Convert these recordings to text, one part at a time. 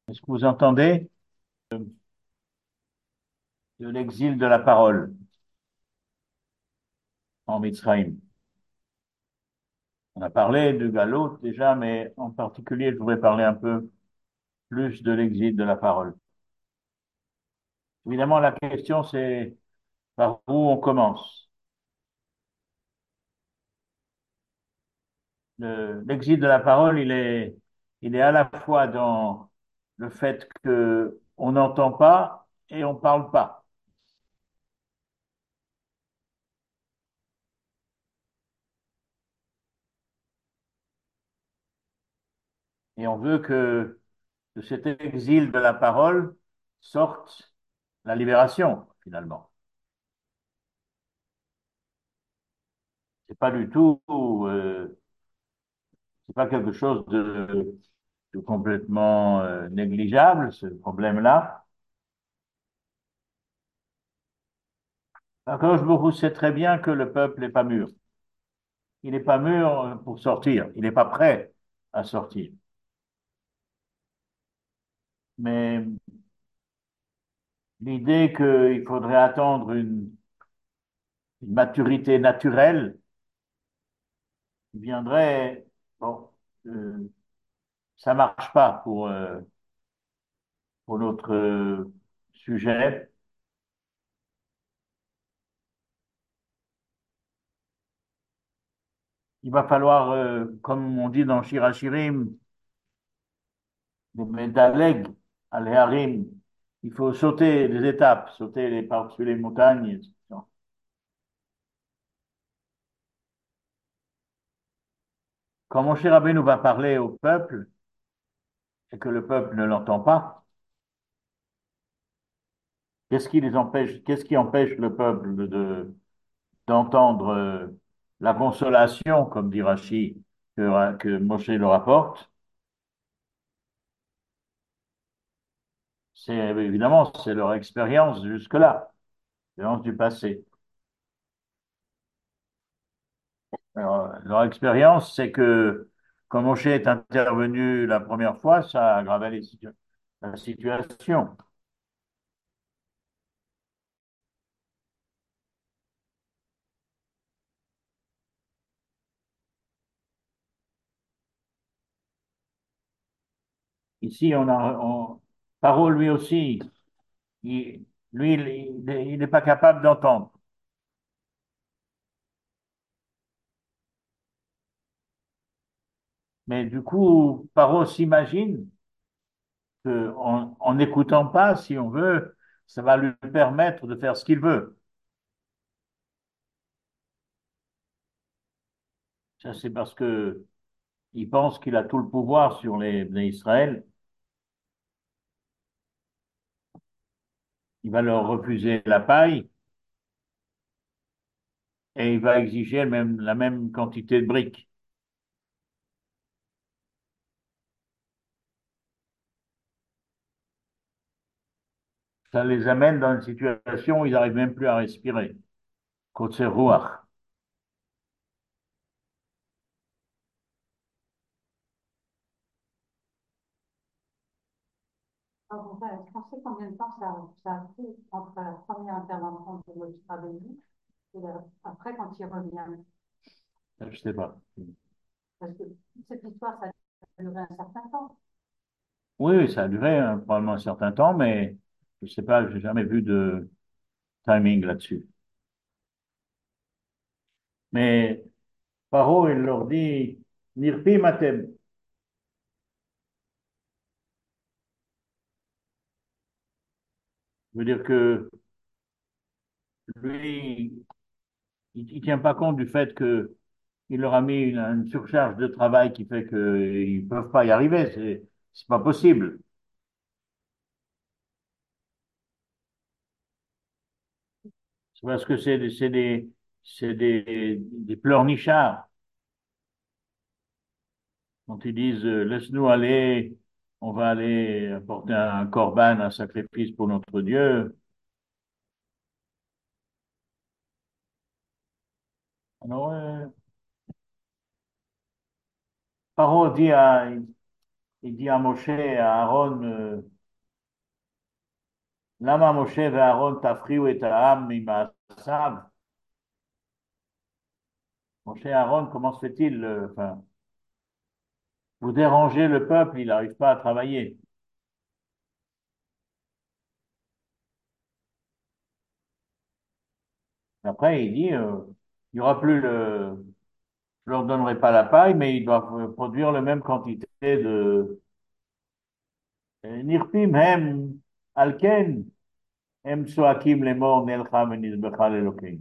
Est-ce que vous entendez de l'exil de la parole en Mitzrayim? On a parlé de Galut déjà, mais en particulier, je voudrais parler un peu plus de l'exil de la parole. Évidemment, la question, c'est par où on commence. L'exil de la parole, il est à la fois dans le fait que on n'entend pas et on parle pas. Et on veut que de cet exil de la parole sorte la libération, finalement. C'est pas du tout, c'est pas quelque chose de complètement négligeable, ce problème-là. Akadosh Baruch Hu sait très bien que le peuple n'est pas mûr. Il n'est pas mûr pour sortir. Il n'est pas prêt à sortir. Mais l'idée qu'il faudrait attendre une maturité naturelle viendrait, bon, euh, ça marche pas pour notre sujet. Il va falloir, comme on dit dans Shirachirim, des Médaleg, Al-Harim. Il faut sauter les étapes, sauter par-dessus les montagnes, etc. Quand Moshe Rabbeinu va parler au peuple et que le peuple ne l'entend pas, qu'est-ce qui empêche le peuple d'entendre la consolation, comme dit Rashi, que Moshe leur apporte? C'est évidemment, c'est leur expérience jusque-là, l'expérience du passé. Alors, leur expérience, c'est que quand Moshe est intervenu la première fois, ça a aggravé la situation. Ici, Paro, lui aussi, il n'est pas capable d'entendre. Mais du coup, Paro s'imagine qu'en n'écoutant pas, si on veut, ça va lui permettre de faire ce qu'il veut. Ça, c'est parce que il pense qu'il a tout le pouvoir sur les Israël. Il va leur refuser la paille et il va exiger la même quantité de briques. Ça les amène dans une situation où ils n'arrivent même plus à respirer. Kotzer Ruach. Ah bon, on sait combien de temps ça a pris entre la première intervention de Moïse Rabbeinu et après quand il revient. Je sais pas. Parce que cette histoire, ça a duré un certain temps. Oui, oui, ça a duré probablement un certain temps, mais je sais pas, j'ai jamais vu de timing là-dessus. Mais Paro, il leur dit, Nirpi matem. Je veux dire que lui, il tient pas compte du fait que il leur a mis une surcharge de travail qui fait qu'ils peuvent pas y arriver. C'est pas possible. C'est parce que des pleurnichards. Quand ils disent laisse-nous aller, on va aller apporter un corban, un sacrifice pour notre Dieu. Alors, Paro dit il dit à Moshe, à Aaron, Lama Moshe et Aaron tafriou et ta'am mima'asav. Moshe et Aaron, comment se fait-il, enfin, vous dérangez le peuple, il n'arrive pas à travailler. Après, il dit, il n'y aura plus je leur donnerai pas la paille, mais ils doivent produire la même quantité de nirpim hem alken hem tsoakim lemor nelcha venizbecha lelokim.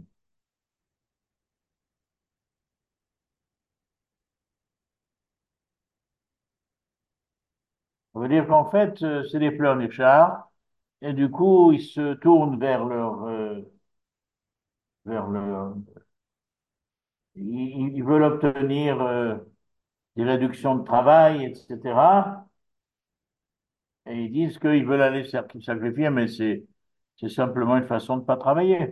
Ça veut dire qu'en fait, c'est des pleurnichards, et du coup, ils se tournent vers ils veulent obtenir des réductions de travail, etc. Et ils disent qu'ils veulent aller sacrifier, mais c'est simplement une façon de ne pas travailler.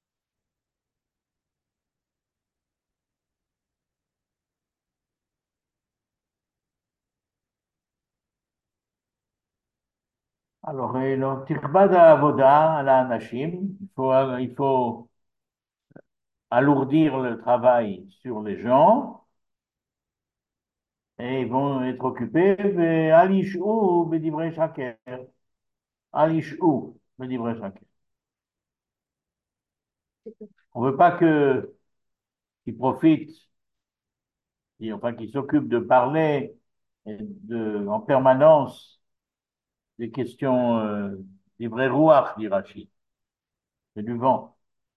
Alors, et le tirbad avoda à la anashim, il faut alourdir le travail sur les gens et ils vont être occupés. Alishou, bedivre shaker. Alishou, bedivre shaker. On ne veut pas qu'ils profitent, enfin qu'ils s'occupent de parler en permanence des questions des vrais rouards, dit Rachid. C'est du vent.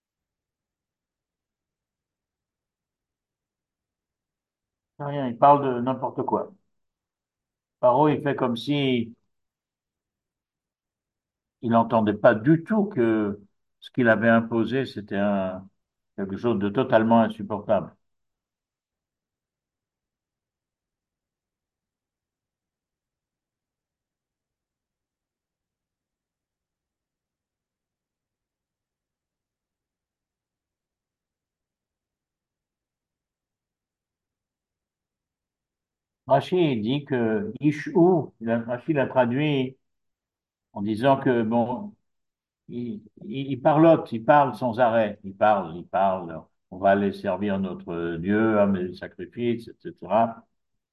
C'est rien, il parle de n'importe quoi. Paro, il fait comme si il n'entendait pas du tout que ce qu'il avait imposé, c'était quelque chose de totalement insupportable. Rachid dit que Ishou, Rachid l'a traduit en disant que bon, il parlote, il parle sans arrêt, il parle, on va aller servir notre Dieu, amener des sacrifices, etc.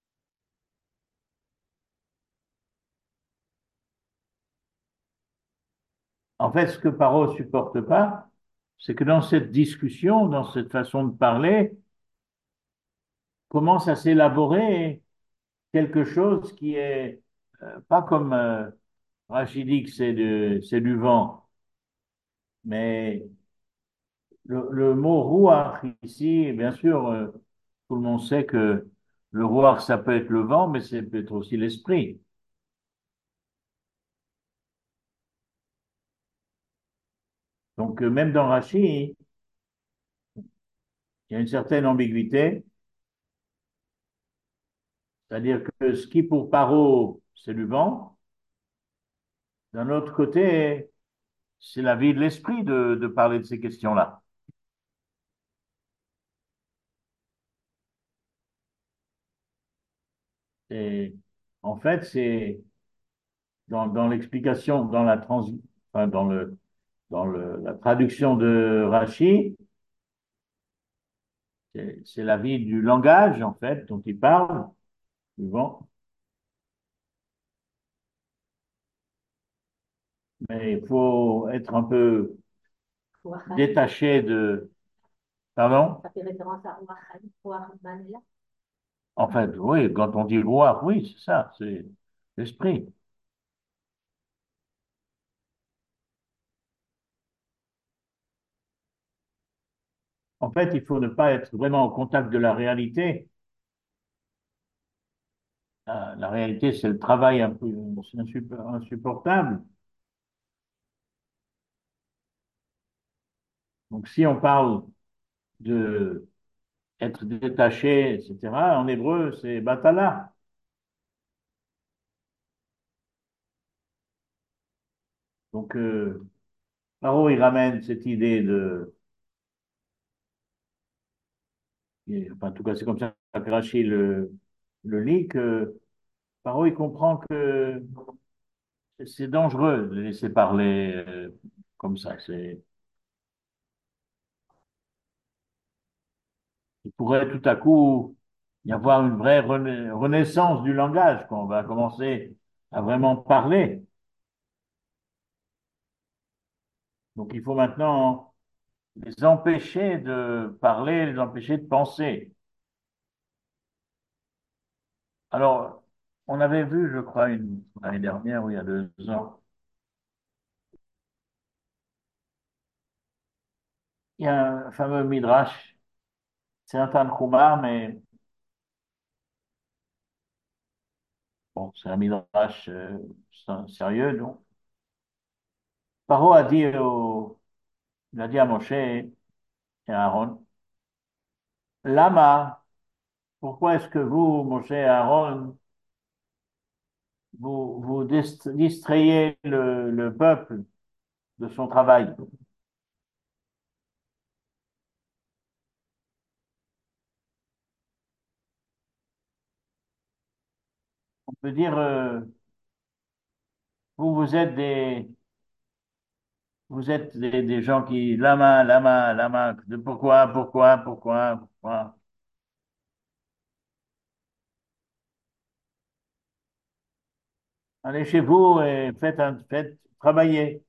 En fait, ce que Paro supporte pas, c'est que dans cette discussion, dans cette façon de parler, commence à s'élaborer quelque chose qui est pas comme Rachid dit que c'est du vent, mais le mot rouar ici, bien sûr, tout le monde sait que le rouar, ça peut être le vent, mais c'est peut être aussi l'esprit. Donc, même dans Rachid, il y a une certaine ambiguïté, c'est-à-dire que ce qui pour Paro, c'est du vent, d'un autre côté, c'est la vie de l'esprit de parler de ces questions-là. Et en fait, c'est dans l'explication, enfin, la traduction de Rachi, c'est la vie du langage, en fait, dont il parle, souvent, mais il faut être un peu détaché de. Pardon? Ça fait référence à Ouahamane. En fait, oui, quand on dit roi, oui, c'est ça, c'est l'esprit. En fait, il faut ne pas être vraiment au contact de la réalité. La réalité, c'est le travail un peu c'est insupportable. Donc, si on parle de être détaché, etc., en hébreu, c'est batala. Donc, Paro, il ramène cette idée enfin, en tout cas, c'est comme ça que Rachid le lit, que Paro, il comprend que c'est dangereux de laisser parler comme ça. Il pourrait tout à coup y avoir une vraie renaissance du langage, quand on va commencer à vraiment parler. Donc il faut maintenant les empêcher de parler, les empêcher de penser. Alors, on avait vu, je crois, l'année dernière ou il y a 2 ans, il y a un fameux Midrash, c'est un Tanhuma, mais bon, c'est un Midrash sérieux, donc. Paro il a dit à Moshe et à Aaron, Lama, pourquoi est-ce que vous, Moshe et Aaron, vous distrayez le peuple de son travail? On peut dire, vous êtes des gens qui, lama, pourquoi? Allez chez vous et faites travailler.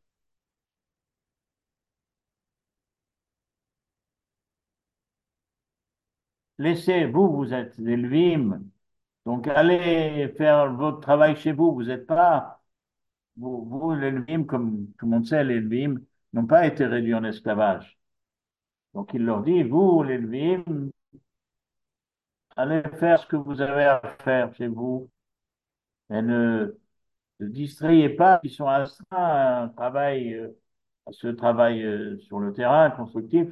Vous êtes des Levim, donc allez faire votre travail chez vous. Vous n'êtes pas, les Levim, comme tout le monde sait, les Levim n'ont pas été réduits en esclavage. Donc il leur dit, vous, les Levim, allez faire ce que vous avez à faire chez vous et ne distrayez pas, ils sont astreints à un travail, à ce travail sur le terrain constructif.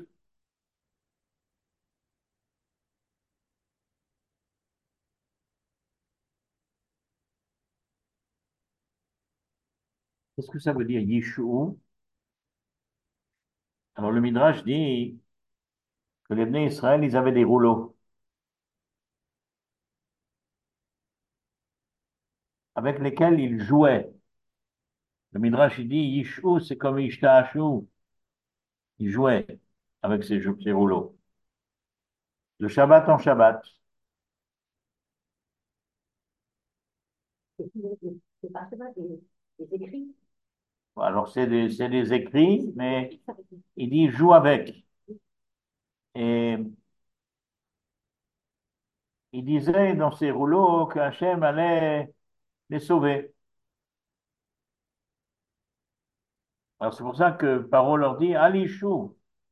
Qu'est-ce que ça veut dire, Yishu? Alors le Midrash dit que les Bnei Israël, ils avaient des rouleaux avec lesquels ils jouaient. Le Midrash il dit Yishu, c'est comme Ishtahashu. Ils jouaient avec ces rouleaux. De Shabbat en Shabbat. C'est pas des écrits. Alors c'est des écrits, mais il dit joue avec. Et il disait dans ces rouleaux que Hachem allait les sauver. Alors c'est pour ça que Paro leur dit Alishu,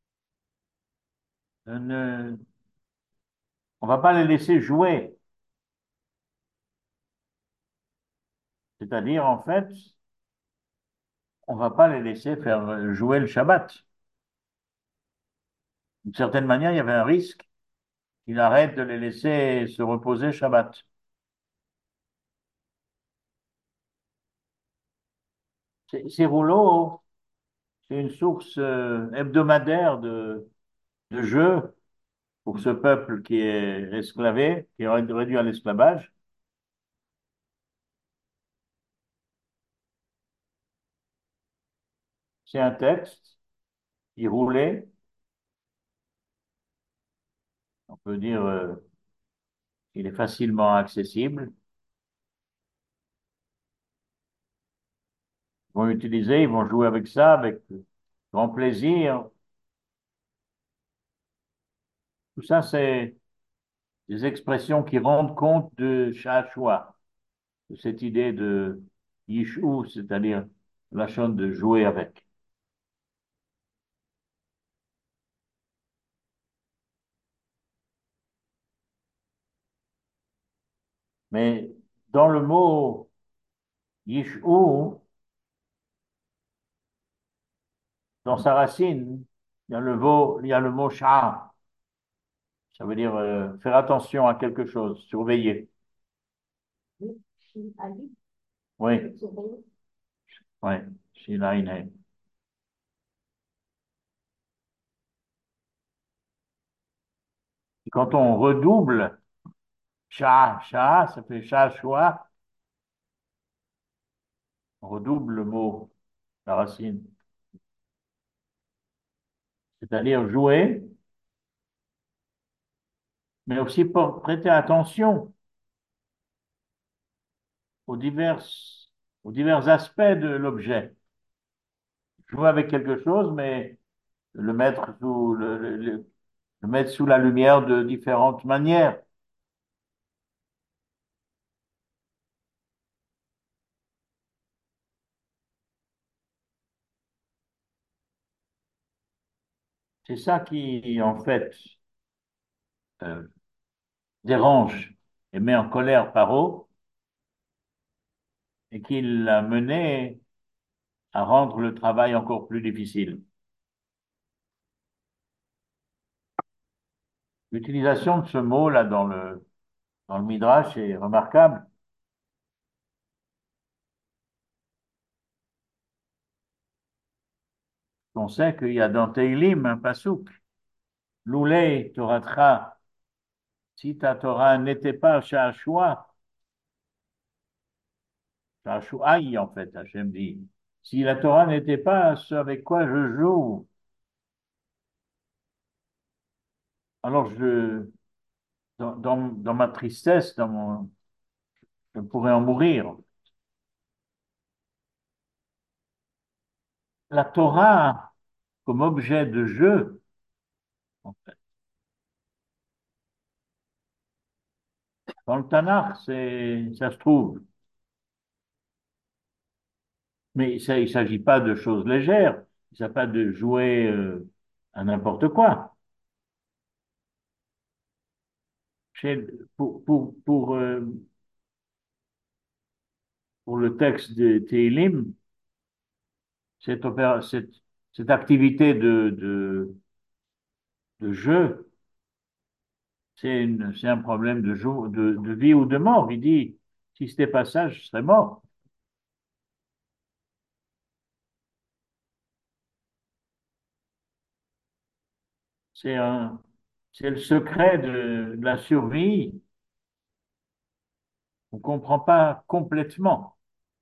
ne, on va pas les laisser jouer. C'est-à-dire, en fait, on va pas les laisser faire jouer le Shabbat. D'une certaine manière, il y avait un risque qu'il arrête de les laisser se reposer Shabbat. Ces rouleaux, c'est une source hebdomadaire de jeu pour ce peuple qui est esclavé, qui est réduit à l'esclavage. C'est un texte, il roulait, on peut dire qu'il est facilement accessible. Ils vont utiliser, ils vont jouer avec ça, avec grand plaisir. Tout ça, c'est des expressions qui rendent compte de Shashua, de cette idée de Yishu, c'est-à-dire la chose de jouer avec. Mais dans le mot Yishu, dans sa racine, il y a le mot Shah. Ça veut dire faire attention à quelque chose, surveiller. Oui, Ali, Oui, surveiller. oui, Shilaine. Et quand on redouble Shah, Shah, ça fait Shah, Shua, On redouble le mot, la racine. C'est-à-dire jouer, mais aussi pour prêter attention aux aux divers aspects de l'objet. Jouer avec quelque chose, mais le mettre sous le mettre sous la lumière de différentes manières. C'est ça qui, en fait, euh, dérange et met en colère Paro et qui l'a mené à rendre le travail encore plus difficile. L'utilisation de ce mot-là dans le Midrash est remarquable. On sait qu'il y a dans Teilim un pasouk. Loulei Toratra, si ta Torah n'était pas Shashua, Shashuaï en fait, Hachem dit. Si la Torah n'était pas ce avec quoi je joue, alors dans ma tristesse, je pourrais en mourir. La Torah, comme objet de jeu, en fait, dans le Tanakh, ça se trouve. Mais ça, il ne s'agit pas de choses légères. Il ne s'agit pas de jouer à n'importe quoi. Chez- pour le texte de Tehillim, cette activité de jeu, c'est un problème de vie ou de mort. Il dit, si c'était pas ça, je serais mort. C'est un, c'est le secret de la survie. On ne comprend pas complètement.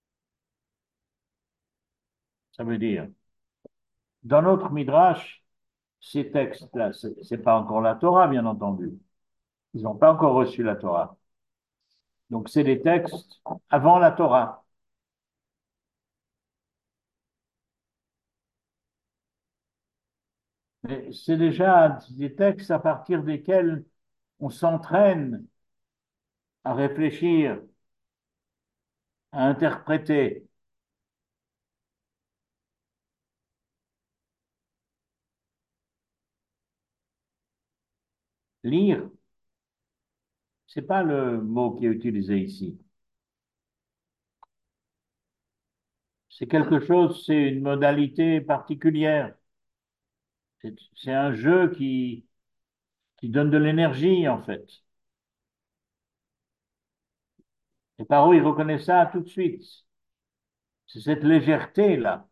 Ça veut dire, dans notre Midrash, ces textes-là, c'est pas encore la Torah, bien entendu. Ils n'ont pas encore reçu la Torah. Donc, c'est des textes avant la Torah. Mais c'est déjà des textes à partir desquels on s'entraîne à réfléchir, à interpréter. Lire, c'est pas le mot qui est utilisé ici. C'est quelque chose, c'est une modalité particulière. C'est un jeu qui donne de l'énergie, en fait. Et Paro, il reconnaît ça tout de suite. C'est cette légèreté-là.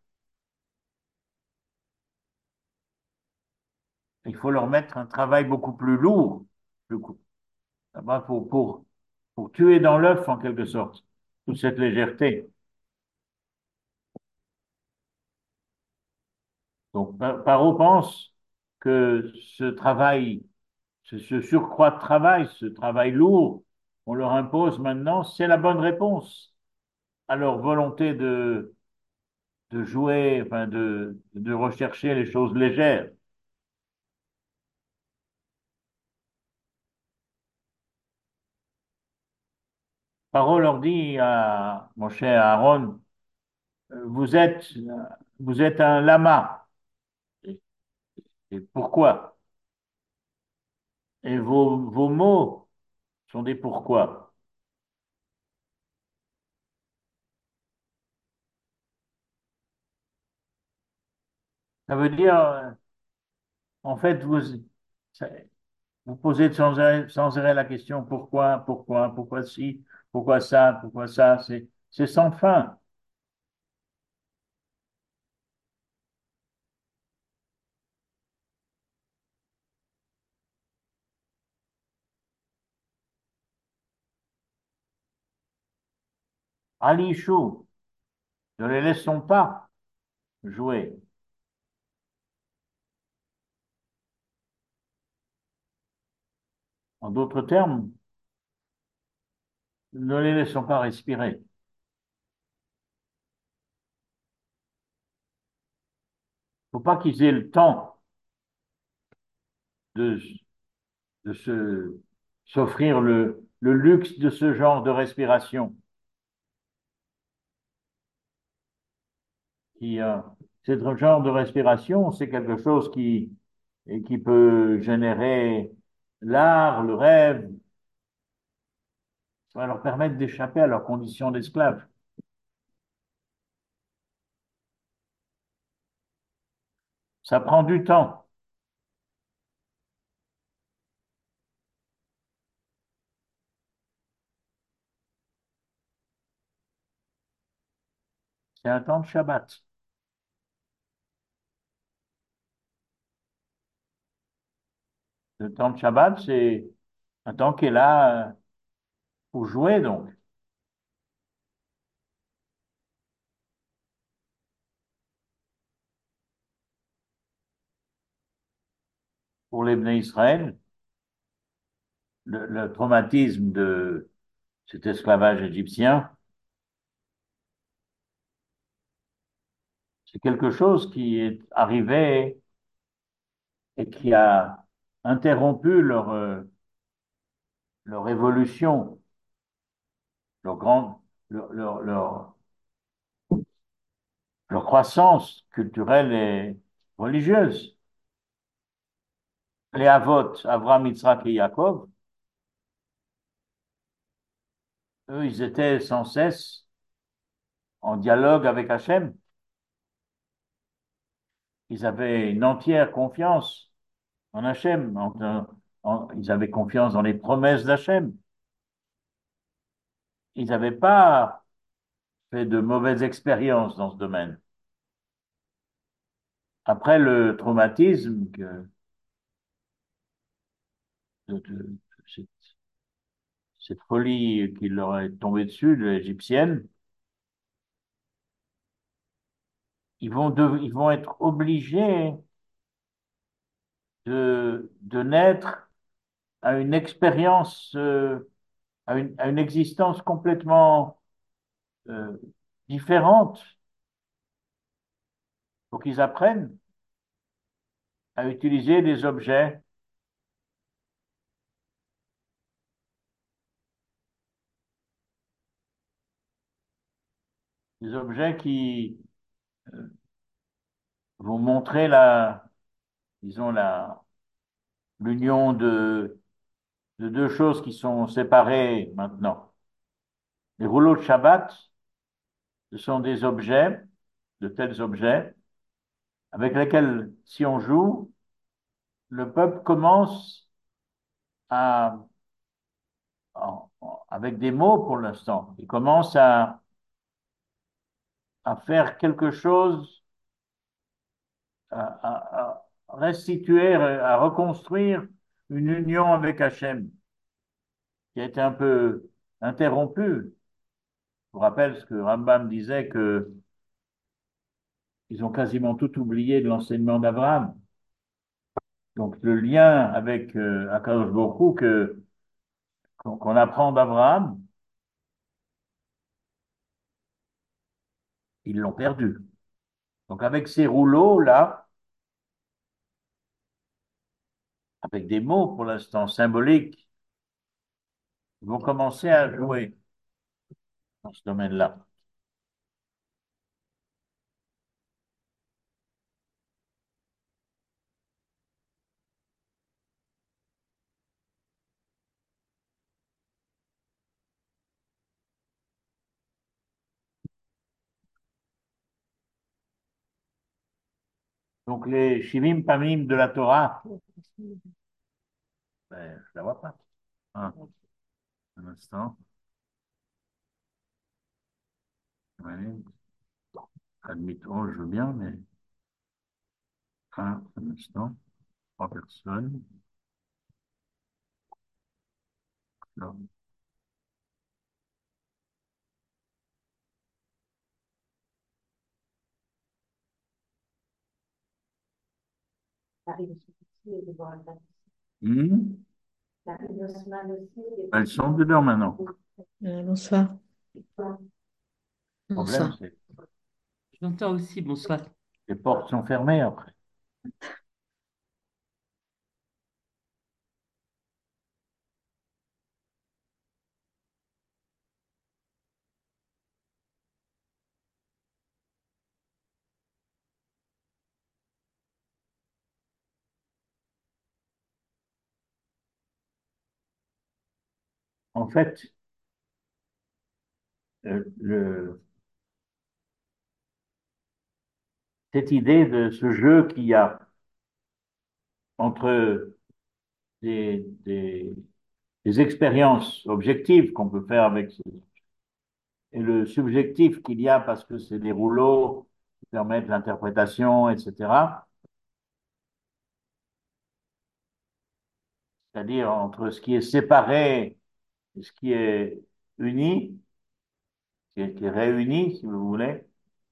Il faut leur mettre un travail beaucoup plus lourd, du coup, d'abord pour tuer dans l'œuf, en quelque sorte, toute cette légèreté. Donc, Paro pense que ce travail, ce surcroît de travail, ce travail lourd, on leur impose maintenant, c'est la bonne réponse à leur volonté de jouer, enfin de rechercher les choses légères. Paro leur dit à mon cher Aaron, vous êtes, vous êtes un lama. Et, et pourquoi? Et vos mots sont des pourquoi. Ça veut dire, en fait, ça- vous posez sans arrêt la question pourquoi ci, pourquoi ça, c'est sans fin. Ali Chou, Ne les laissons pas jouer. En d'autres termes, ne les laissons pas respirer. Il ne faut pas qu'ils aient le temps de, de s'offrir le luxe de ce genre de respiration. Qui, ce genre de respiration, c'est quelque chose qui peut générer l'art, le rêve, ça va leur permettre d'échapper à leur condition d'esclave. Ça prend du temps. C'est un temps de Shabbat. Le temps de Shabbat, c'est un temps qui est là pour jouer, donc. Pour les Bnei Israël, le traumatisme de cet esclavage égyptien, c'est quelque chose qui est arrivé et qui a interrompu leur évolution, leur grande, leur croissance culturelle et religieuse. Les Avot, Abraham, Yitzhak et Yaakov, eux, ils étaient sans cesse en dialogue avec Hachem. Ils avaient une entière confiance en Hachem. Ils avaient confiance dans les promesses d'Hachem. Ils n'avaient pas fait de mauvaises expériences dans ce domaine. Après le traumatisme de cette, cette folie qui leur est tombée dessus, de l'égyptienne, ils vont être obligés de naître à une expérience, à une existence complètement euh, différente pour qu'ils apprennent à utiliser des objets qui vont montrer disons l'union de deux choses qui sont séparées maintenant. Les rouleaux de Shabbat, ce sont des objets, de tels objets, avec lesquels, si on joue, le peuple commence à, avec des mots pour l'instant, il commence à faire quelque chose, à restituer, à reconstruire une union avec Hachem qui a été un peu interrompue. Je vous rappelle ce que Rambam disait que ils ont quasiment tout oublié de l'enseignement d'Abraham. Donc le lien avec Akadosh Baruch Hu qu'on apprend d'Abraham, ils l'ont perdu. Donc avec ces rouleaux-là, avec des mots pour l'instant symboliques, ils vont commencer à jouer dans ce domaine-là. Donc les Shivim Pamim de la Torah, ben, je la vois pas. Ah, un instant. Ouais, admettons, je veux bien, mais un instant. Trois personnes. Non. La Rue aussi et de voir la Hmm. La Rue d'Haussmann aussi et Elles sont dedans maintenant. Bonsoir. Le problème, Bonsoir. c'est que J'entends aussi, bonsoir. les portes sont fermées après. En fait, cette idée de ce jeu qu'il y a entre des expériences objectives qu'on peut faire avec et le subjectif qu'il y a parce que c'est des rouleaux qui permettent l'interprétation, etc. C'est-à-dire entre ce qui est séparé et ce qui est uni, qui est réuni, si vous voulez.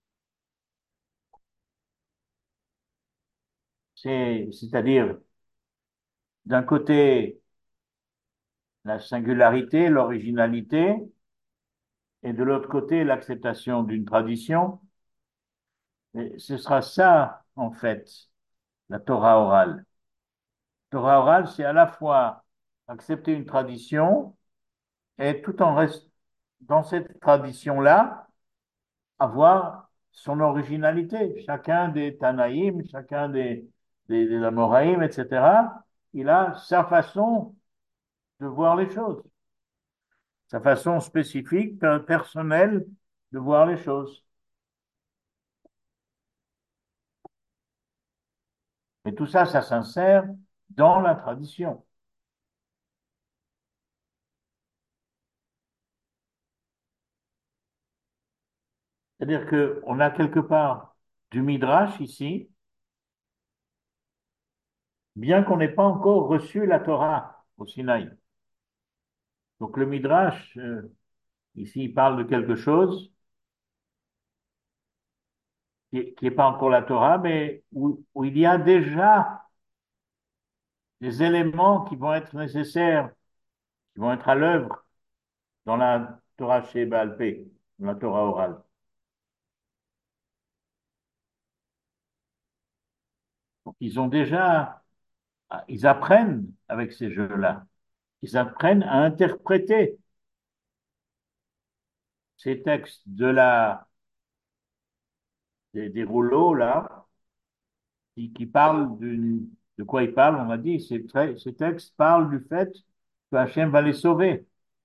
C'est-à-dire, d'un côté, la singularité, l'originalité, et de l'autre côté, l'acceptation d'une tradition. Et ce sera ça, en fait, la Torah orale. Torah orale, c'est à la fois accepter une tradition et tout en restant dans cette tradition-là, avoir son originalité. Chacun des Tanaïm, chacun des Amoraïm, etc., il a sa façon de voir les choses, sa façon spécifique, personnelle de voir les choses. Et tout ça, ça s'insère dans la tradition. C'est-à-dire qu'on a quelque part du Midrash ici, bien qu'on n'ait pas encore reçu la Torah au Sinaï. Donc le Midrash, ici, il parle de quelque chose qui est pas encore la Torah, mais où il y a déjà des éléments qui vont être nécessaires, qui vont être à l'œuvre dans la Torah chez Baal Pé, dans la Torah orale. Donc ils apprennent avec ces jeux-là, ils apprennent à interpréter ces textes des rouleaux là, qui parlent de quoi ils parlent, on a dit, ces textes parlent du fait que Hachem va les sauver.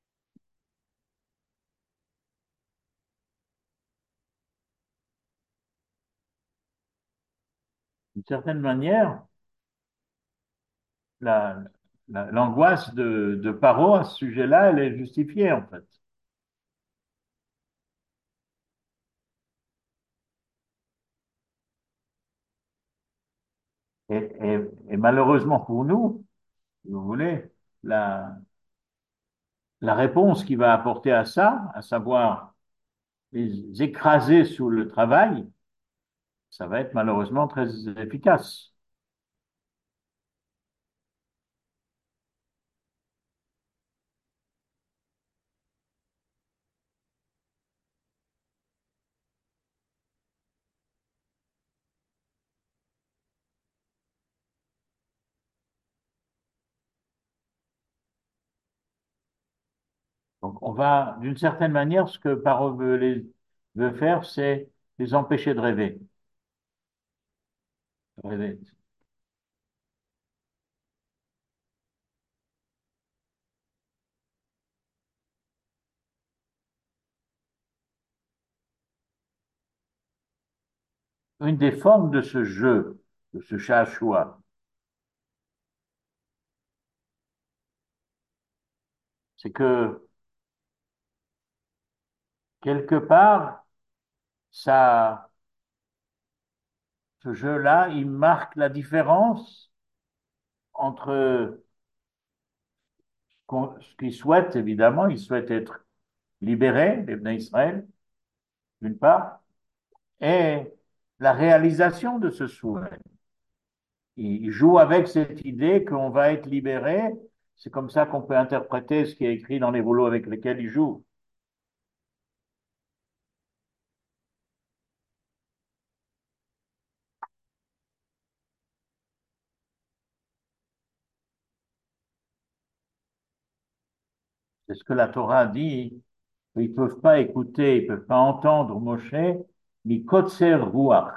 D'une certaine manière, la, l'angoisse de Paro à ce sujet-là, elle est justifiée en fait. Et malheureusement pour nous, si vous voulez, la, la réponse qu'il va apporter à ça, à savoir les écraser sous le travail, ça va être malheureusement très efficace. Donc on va, d'une certaine manière, ce que Paro veut faire, c'est les empêcher de rêver. Rêver. Une des formes de ce jeu, de ce chahchoua, c'est que quelque part, ça, ce jeu-là, il marque la différence entre ce qu'ils souhaitent, évidemment, ils souhaitent être libérés, les Bnei Israël, d'une part, et la réalisation de ce souhait. il joue avec cette idée qu'on va être libéré. C'est comme ça qu'on peut interpréter ce qui est écrit dans les rouleaux avec lesquels il joue. C'est ce que la Torah dit. Ils ne peuvent pas écouter, ils ne peuvent pas entendre Moshe, ni Kotser Ruach.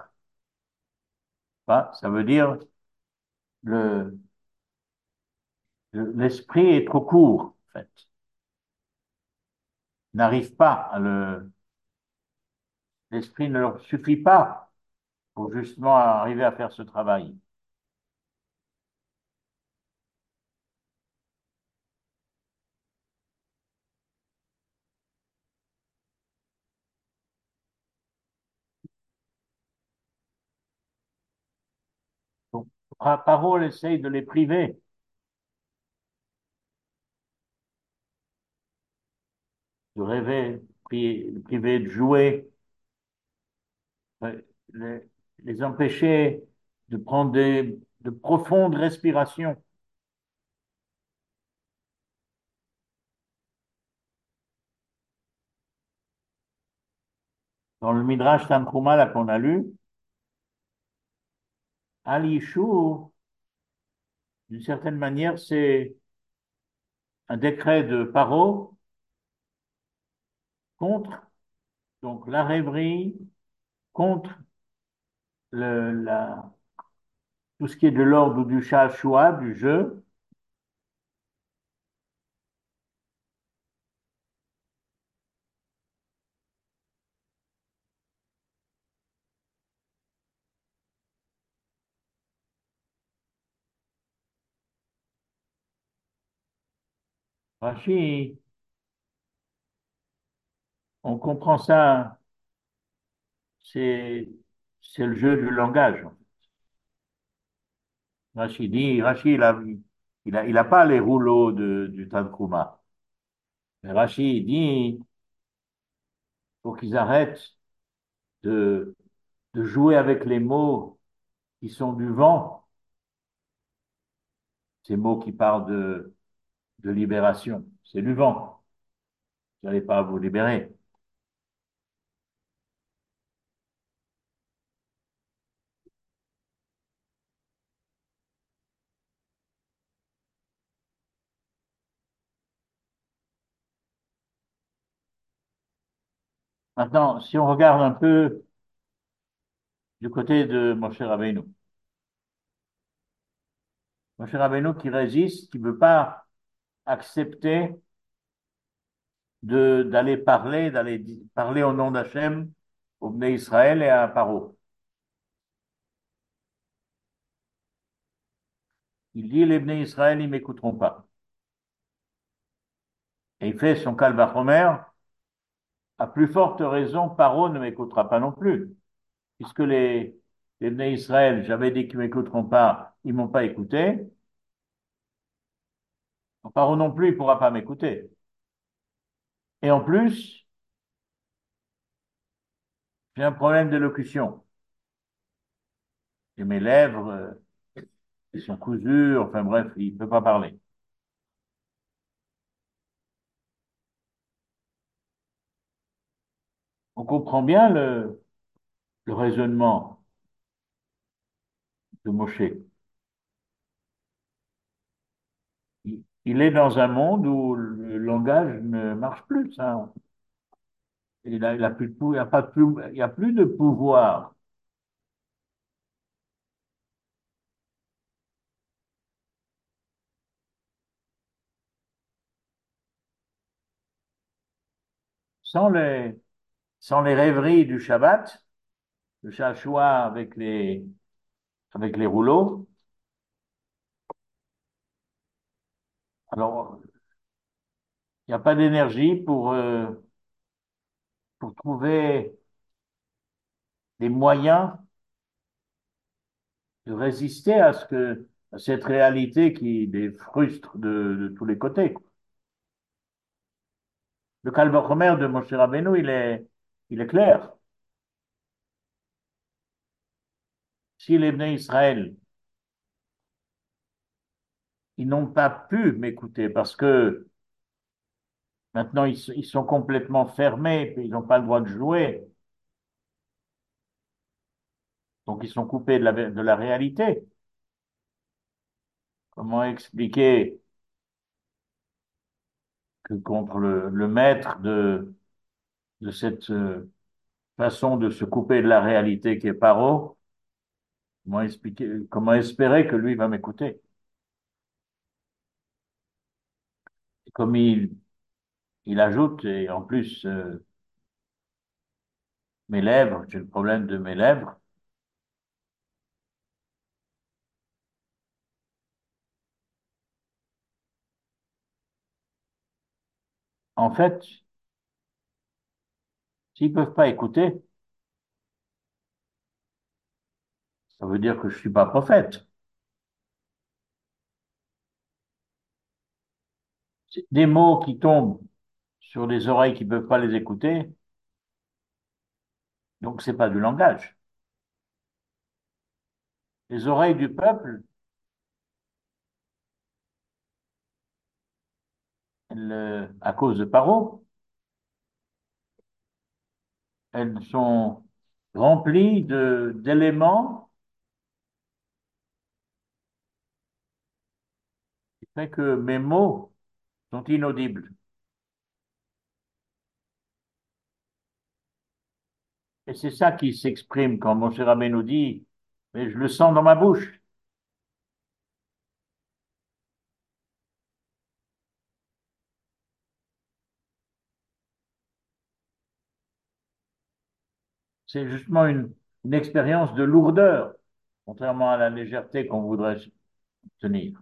Ça veut dire le, l'esprit est trop court, en fait. Ils n'arrivent pas à l'esprit ne leur suffit pas pour justement arriver à faire ce travail. Donc, Paro essaye de les priver, de rêver, priver de jouer, euh, les, les empêcher de prendre de profondes respirations. Dans le Midrash Tanchuma, là qu'on a lu, Al Yishuv, d'une certaine manière, c'est un décret de Paro contre donc la rêverie, contre la, tout ce qui est de l'ordre du shashua, du jeu. Rashi, on comprend ça, c'est c'est le jeu du langage. Rashi, il a pas les rouleaux du Tankruma. Mais Rashi dit, faut qu'ils arrêtent de, de jouer avec les mots qui sont du vent, ces mots qui parlent de libération. C'est du vent. Vous n'allez pas vous libérer. Maintenant, si on regarde un peu du côté de Moshe Rabbeinu, Moshe Rabbeinu qui résiste, qui ne veut pas accepter d'aller parler au nom d'Hachem au Bnei Israël et à Paro. Il dit, les Bnei Israël, ils m'écouteront pas. Et il fait son Kalvachomer, à plus forte raison, Paro ne m'écoutera pas non plus, puisque les Bnei Israël, j'avais dit qu'ils m'écouteront pas, ils m'ont pas écouté. Paro non plus, il pourra pas m'écouter. Et en plus, j'ai un problème d'élocution. Et mes lèvres, ils sont cousues, enfin bref, il peut pas parler. On comprend bien le raisonnement de Moshe. Il est dans un monde où le langage ne marche plus, ça. Il a plus de, il y a pas de plus, il y a plus de pouvoir. Sans les, sans les rêveries du Shabbat, le Shashua avec les rouleaux, alors il n'y a pas d'énergie pour trouver des moyens de résister à cette réalité qui les frustre de tous les côtés. Le Kal Vachomer de Moshe Rabbeinu, il est clair. Si les Bnei Israël ils n'ont pas pu m'écouter parce que maintenant ils sont complètement fermés, puis ils n'ont pas le droit de jouer, donc ils sont coupés de la réalité. Comment expliquer que contre le maître de cette façon de se couper de la réalité qui est Paro, comment expliquer, comment espérer que lui va m'écouter? Et comme il ajoute, et en plus, mes lèvres, j'ai le problème de mes lèvres. En fait, s'ils peuvent pas écouter, ça veut dire que je suis pas prophète. C'est des mots qui tombent sur des oreilles qui peuvent pas les écouter, donc c'est pas du langage. Les oreilles du peuple, à cause de Paro, elles sont remplies d'éléments qui fait que mes mots sont inaudibles. Et c'est ça qui s'exprime quand mon cher Abbé nous dit, mais je le sens dans ma bouche. C'est justement une expérience de lourdeur, contrairement à la légèreté qu'on voudrait tenir.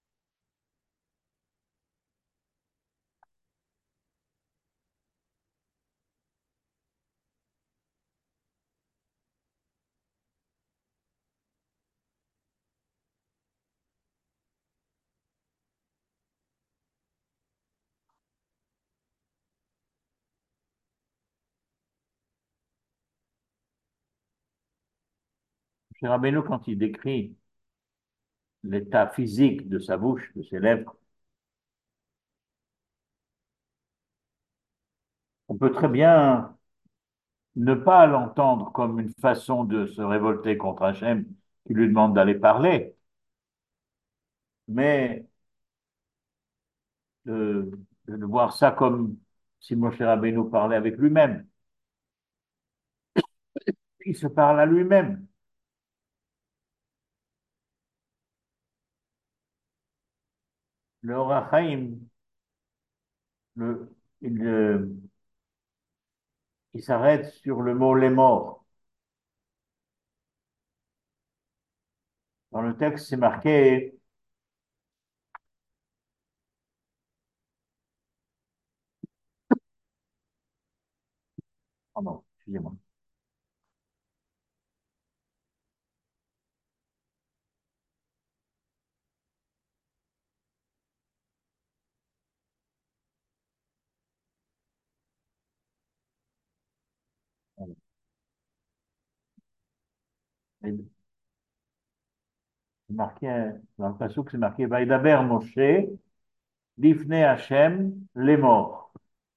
Cher Rabbeinu, quand il décrit l'état physique de sa bouche, de ses lèvres, on peut très bien ne pas l'entendre comme une façon de se révolter contre Hachem qui lui demande d'aller parler, mais de, de voir ça comme si Moshe Rabbeinu parlait avec lui-même. Il se parle à lui-même. Le Or HaChaim, le, il, il s'arrête sur le mot les morts. Dans le texte, c'est marqué, pardon, excusez-moi. C'est marqué, dans le passage, c'est marqué, Vaïdaber Moshe, Lifnei Hachem, les morts.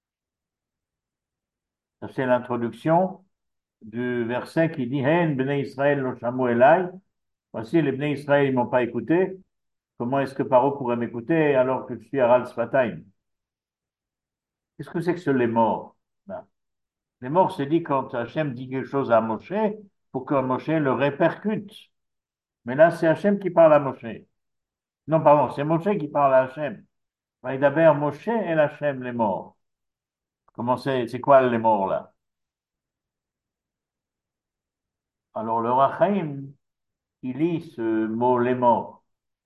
Ça, c'est l'introduction du verset qui dit, Hen, Bnei Israël, lo shamu elai. Voici, les Bnei Israël, ils m'ont pas écouté. Comment est-ce que Paro pourrait m'écouter alors que je suis à Ral Sfataim? Qu'est-ce que c'est que ce les morts? Ben, les morts, c'est dit quand Hachem dit quelque chose à Moshe pour que Moshe le répercute. Mais là, c'est Hachem qui parle à Moshe. Non, pardon, c'est Moshe qui parle à Hachem. Vaïdaber Moshe et Hachem, les morts. Comment c'est quoi les morts là? Alors le Rachaim, il lit ce mot les morts.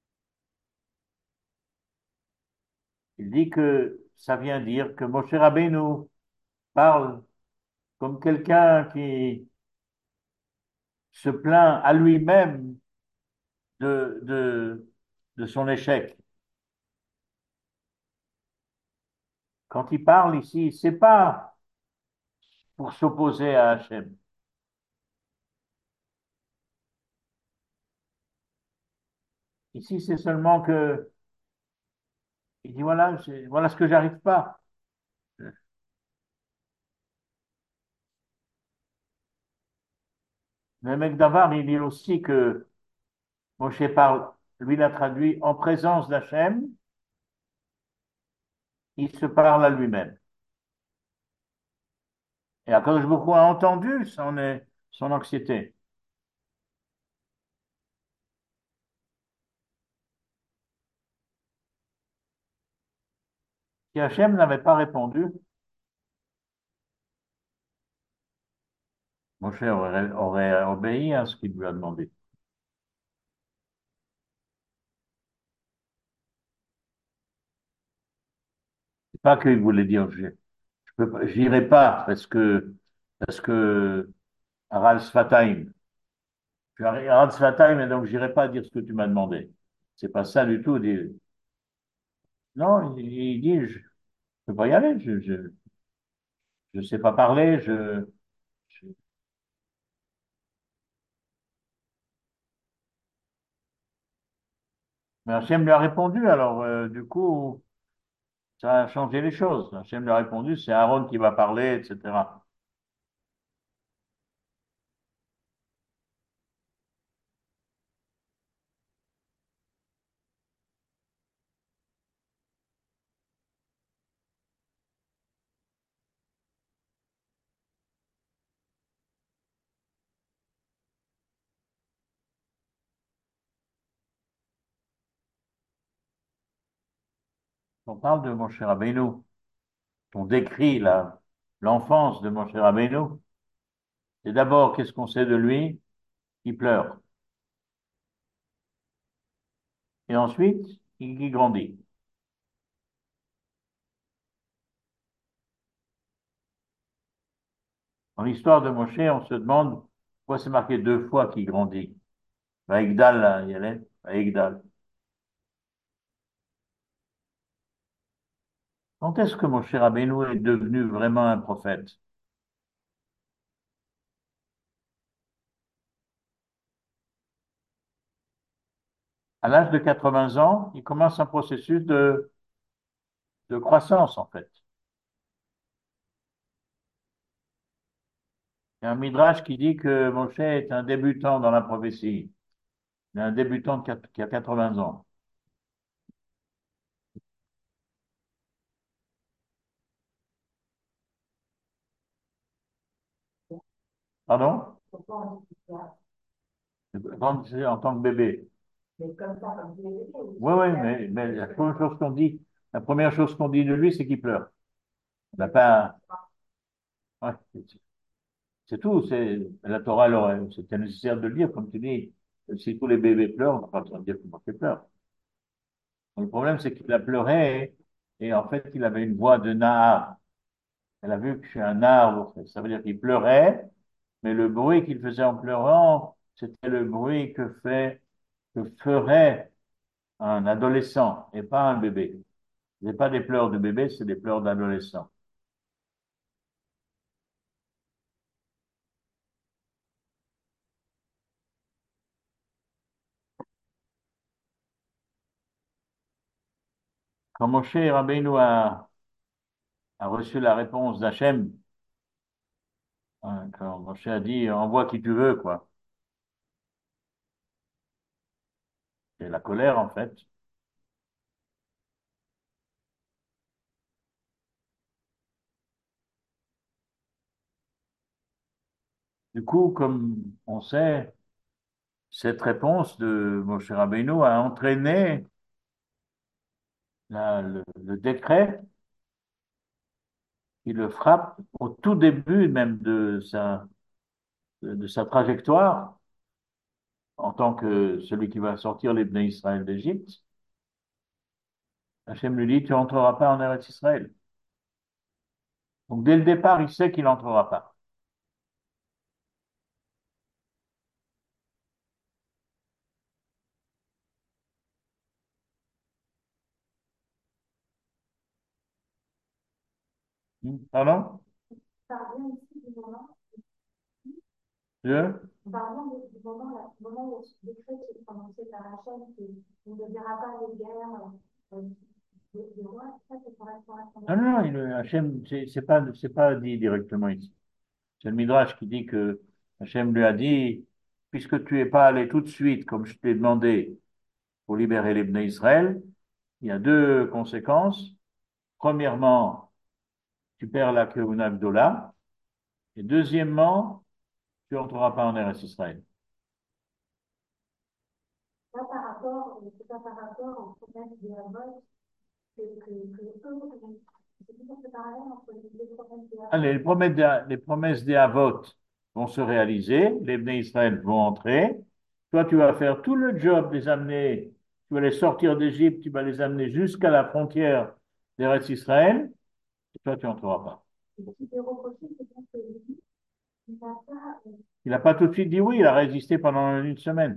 Il dit que ça vient dire que Moshe Rabbeinu parle comme quelqu'un qui se plaint à lui-même de, de, de son échec. Quand il parle ici, c'est pas pour s'opposer à Hachem. Ici, c'est seulement que Il dit, voilà, voilà ce que j'arrive pas. Le mec d'Avar, il dit aussi que Moshe parle, lui l'a traduit en présence d'Hachem, il se parle à lui-même. Et Akadosh Baruch Hu a entendu son anxiété. Si Hachem n'avait pas répondu, Moshe aurait obéi à ce qu'il lui a demandé. C'est pas qu'il voulait dire, j'irai pas parce que Aral Sfataim. Je suis Aral Sfataim et donc j'irai pas dire ce que tu m'as demandé. C'est pas ça du tout. Non, il dit, je peux pas y aller, je sais pas parler, je- Mais Hachem lui a répondu, alors du coup, ça a changé les choses. Hachem lui a répondu, c'est Aaron qui va parler, etc. On parle de mon cher Rabbeinu, on décrit l'enfance de mon cher Rabbeinu. Et d'abord, qu'est-ce qu'on sait de lui? Il pleure. Et ensuite, il grandit. Dans l'histoire de Moshe, on se demande pourquoi c'est marqué deux fois qu'il grandit. Vaïgdal, là, il y allait. Vaïgdal. Quand est-ce que Moshe Rabbeinu est devenu vraiment un prophète? À l'âge de 80 ans, il commence un processus de croissance, en fait. Il y a un midrash qui dit que Moshe est un débutant dans la prophétie. Il est un débutant qui a 80 ans. Pardon? Pourquoi on dit ça? En tant que bébé. Mais comme ça, comme tous les bébés, Oui, oui, mais la première chose qu'on dit de lui, c'est qu'il pleure. On n'a pas, ouais, c'est tout. La Torah, c'était nécessaire de le dire, comme tu dis. Si tous les bébés pleurent, on n'a pas besoin de dire que Moshe pleure. Le problème, c'est qu'il a pleuré et en fait, il avait une voix de Nahar. Elle a vu que je suis un Nahar. Ça veut dire qu'il pleurait, mais le bruit qu'il faisait en pleurant, c'était le bruit que ferait un adolescent et pas un bébé. Ce n'est pas des pleurs de bébé, c'est des pleurs d'adolescent. Quand Moshe Rabbeinu a reçu la réponse d'Hachem, hein, quand Moshe a dit envoie qui tu veux, quoi. C'est la colère, en fait. Du coup, comme on sait, cette réponse de Moshe Rabbeinu a entraîné le décret qui le frappe au tout début même de sa trajectoire en tant que celui qui va sortir les Bnei Israël d'Égypte. Hachem lui dit, tu n'entreras pas en Eretz Israël. Donc dès le départ, il sait qu'il n'entrera pas. Pardon? parlons ici du moment, Je? parlons du moment, du moment où le décret qui est prononcé par Hachem, qui ne verra pas les guerres. le roi, ça, c'est pour Non, non, non, Hachem, c'est pas dit directement ici. C'est le Midrash qui dit que Hachem lui a dit, puisque tu es pas allé tout de suite, comme je t'ai demandé, pour libérer les Bnei Israël, il y a deux conséquences. Premièrement, tu perds la Keuna Gdola, et deuxièmement, tu entreras pas en Eretz Israël. Pas par rapport, c'est pas par rapport au problème de la vote eux, c'est tout à fait parallèle entre les deux problèmes de la vote. Allez, les promesses des Havot vont se réaliser, les Bnei Israël vont entrer. Toi, tu vas faire tout le job des amener, tu vas les sortir d'Égypte, tu vas les amener jusqu'à la frontière d'Eretz Israël, et toi, tu n'entreras pas. Et ce qui est reproché, c'est que lui, il n'a pas, Il n'a pas tout de suite dit oui, il a résisté pendant une semaine.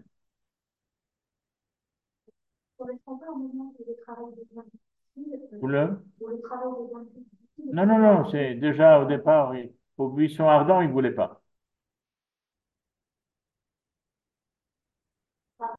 correspond pas au moment où le travail devient difficile, Vous le... où le travail devient plus difficile, Non, non, non, c'est déjà au départ, au buisson ardent, il ne voulait pas. pas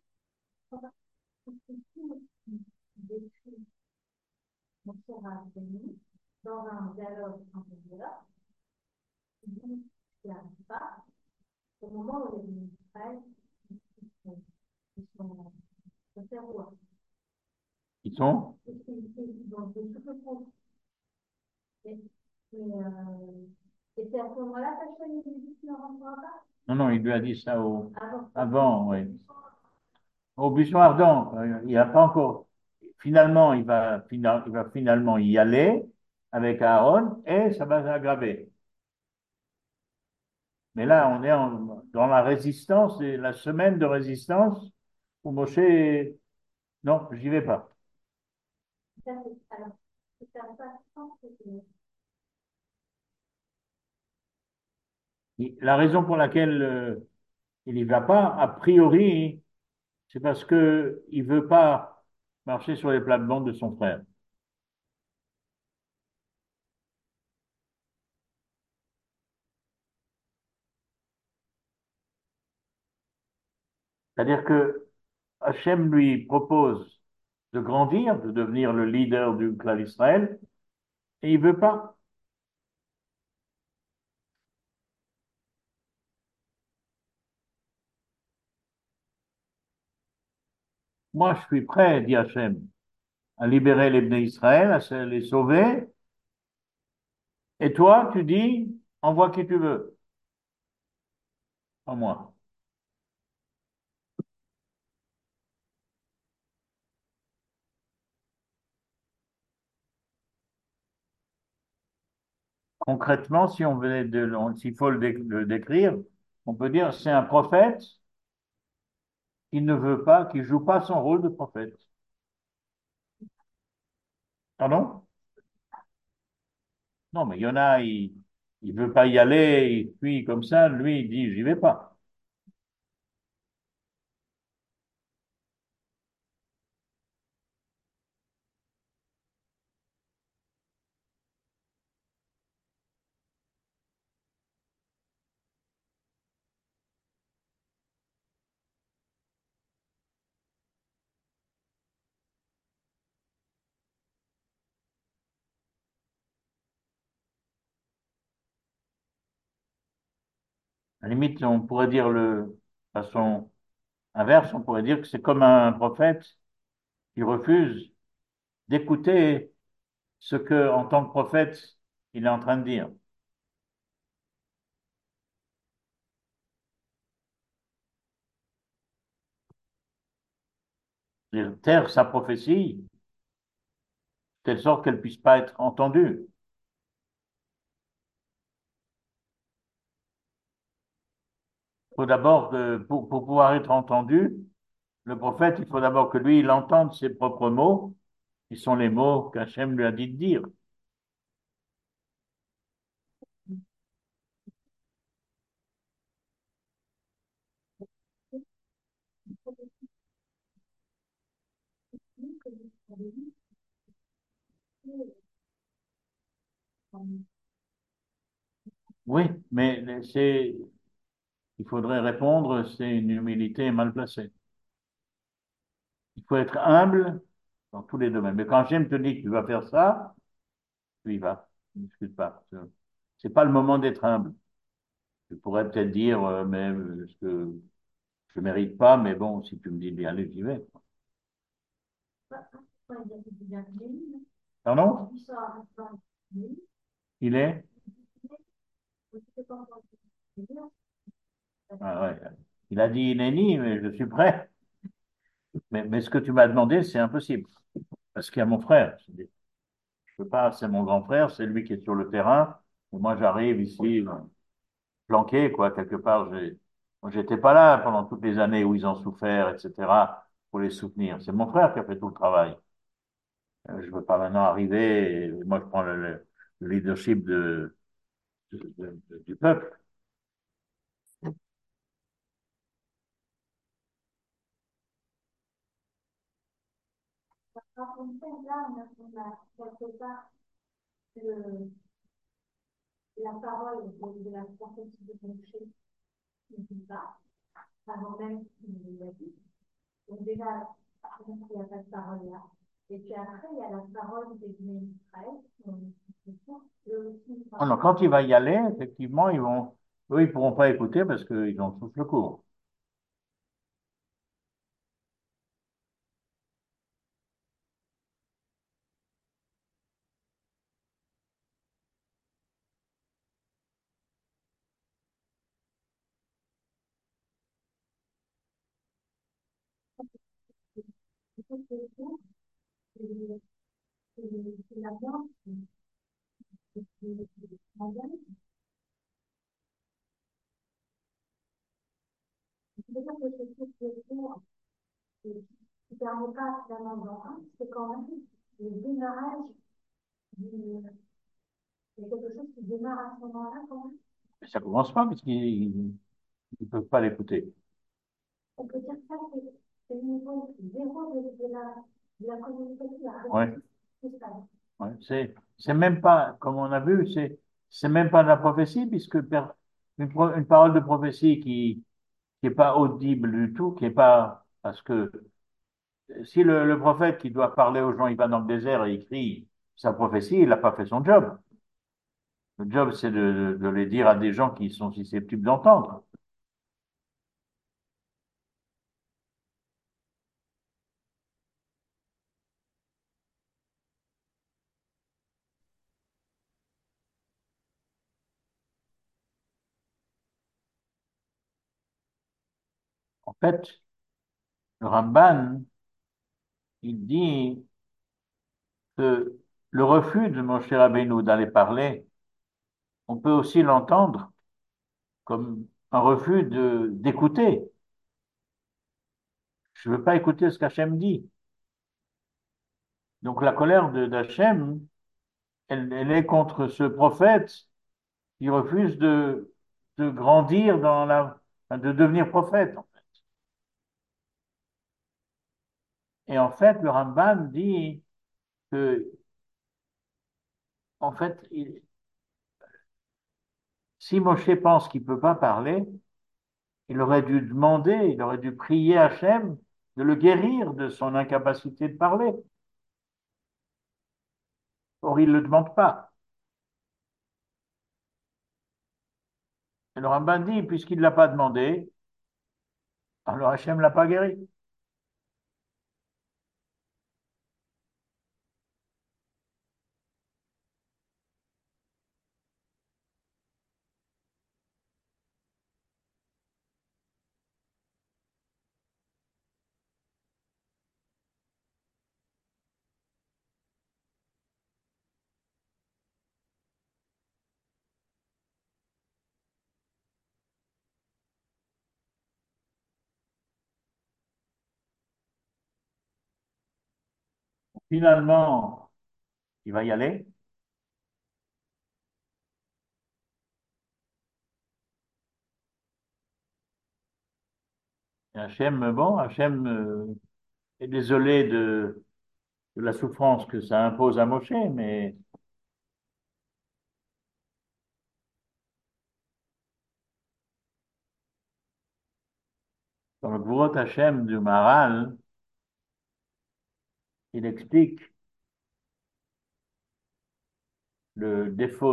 difficile, décrit mon cher Anthony dans un dialogue antérieur, il dit qu'il n'arrive pas au moment où les Israël, ils sont se faire roi. Ils sont... Ils ont fait tout le coup. Et, et c'est à ce moment-là qu'Hachem lui dit qu'il ne rentrera pas Non, non, il lui a dit ça avant. avant, oui. Au buisson ardent, il n'y a pas encore. Finalement, il va finalement y aller avec Aaron et ça va s'aggraver. Mais là, on est dans la résistance, et la semaine de résistance où Moshe, non, j'y vais pas. Alors, c'est un pas sans précédent. La raison pour laquelle il n'y va pas, a priori, c'est parce que il veut pas marcher sur les plates-bandes de son frère. C'est-à-dire que Hachem lui propose de grandir, de devenir le leader du clan Israël, et il veut pas. Moi, je suis prêt, dit Hachem, à libérer les Bnei Israël, à les sauver, et toi, tu dis, envoie qui tu veux, pas moi. Concrètement, si on venait s'il faut le décrire, on peut dire c'est un prophète qui ne veut pas, qui joue pas son rôle de prophète. Pardon? Non, mais il y en a, il veut pas y aller, et puis comme ça, lui, il dit, j'y vais pas. À la limite, on pourrait dire de façon inverse, on pourrait dire que c'est comme un prophète qui refuse d'écouter ce que, en tant que prophète, il est en train de dire. Il taire sa prophétie, de telle sorte qu'elle puisse pas être entendue. Il faut d'abord, pour pouvoir être entendu, le prophète, il faut d'abord que lui, il entende ses propres mots, qui sont les mots qu'Hachem lui a dit de dire. Oui, mais il faudrait répondre, c'est une humilité mal placée. Il faut être humble dans tous les domaines. Mais quand Hachem te dit que tu vas faire ça, tu y vas. Ne discute pas. C'est pas le moment d'être humble. Je pourrais peut-être dire, mais ce que je mérite pas, mais bon, si tu me dis d'y aller, j'y vais. Pardon? Il est? Ah ouais. Il a dit Inéni, mais je suis prêt. Mais ce que tu m'as demandé, c'est impossible. Parce qu'il y a mon frère. Je peux pas, c'est mon grand frère, c'est lui qui est sur le terrain. Et moi, j'arrive ici, planqué, quoi, quelque part. Moi, j'étais pas là pendant toutes les années où ils ont souffert, etc., pour les soutenir. C'est mon frère qui a fait tout le travail. Je veux pas maintenant arriver, et moi, je prends le leadership du peuple. Par contre, là, on a quelque part le, la parole de la prophétie de Moshe ne dit pas, avant même qu'il l'a dit. Donc déjà, il n'y a pas de parole là. Et puis après, il y a la parole des Israël. Alors, quand il va y aller, effectivement, eux, ils pourront pas écouter parce qu'ils ont tous le cours. C'est la viande, qui ne permet pas finalement d'entendre, c'est quand même le démarrage du. Il y a quelque chose qui démarre à ce moment-là quand même. Mais ça commence pas puisqu'ils ne peuvent pas l'écouter. On peut dire ça, c'est le niveau zéro de la communication, Ouais, c'est ça. ouais. C'est même pas, comme on a vu, c'est même pas de la prophétie puisque une parole de prophétie qui est pas audible du tout, qui est pas, parce que si le prophète qui doit parler aux gens, il va dans le désert et il crie sa prophétie, il n'a pas fait son job. Le job, c'est de les dire à des gens qui sont susceptibles d'entendre. En fait, le Ramban, il dit que le refus de Moshe Rabbeinu d'aller parler, on peut aussi l'entendre comme un refus d'écouter. Je ne veux pas écouter ce qu'Hachem dit. Donc la colère d'Hachem, elle est contre ce prophète qui refuse de grandir enfin, de devenir prophète. Et en fait, le Ramban dit que, en fait, si Moshe pense qu'il ne peut pas parler, il aurait dû demander, il aurait dû prier Hachem de le guérir de son incapacité de parler. Or, il ne le demande pas. Et le Ramban dit, puisqu'il ne l'a pas demandé, alors Hachem ne l'a pas guéri. Finalement, il va y aller. Et Hachem, bon, Hachem est désolé de la souffrance que ça impose à Moshe, mais dans le Gvurot Hachem du Maharal, il explique le défaut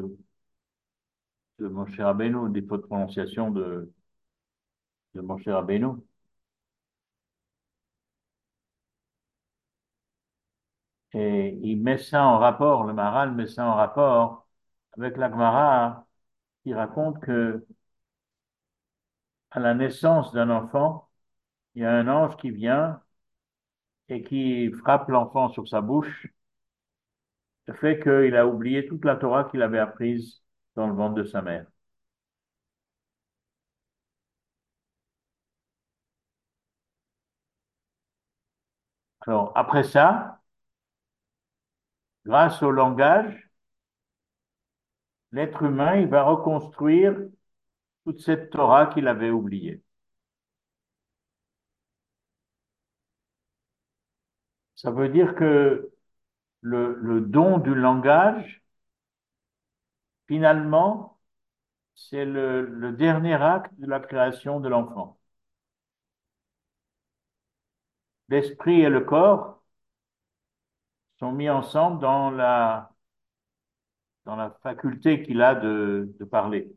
de Moshe Rabbeinu, le défaut de prononciation de Moshe Rabbeinu. Et il met ça en rapport, le Maharal met ça en rapport avec la Gemara qui raconte que à la naissance d'un enfant, il y a un ange qui vient et qui frappe l'enfant sur sa bouche, le fait qu'il a oublié toute la Torah qu'il avait apprise dans le ventre de sa mère. Alors, après ça, grâce au langage, l'être humain, il va reconstruire toute cette Torah qu'il avait oubliée. Ça veut dire que le don du langage, finalement, c'est le dernier acte de la création de l'enfant. L'esprit et le corps sont mis ensemble dans la faculté qu'il a de parler.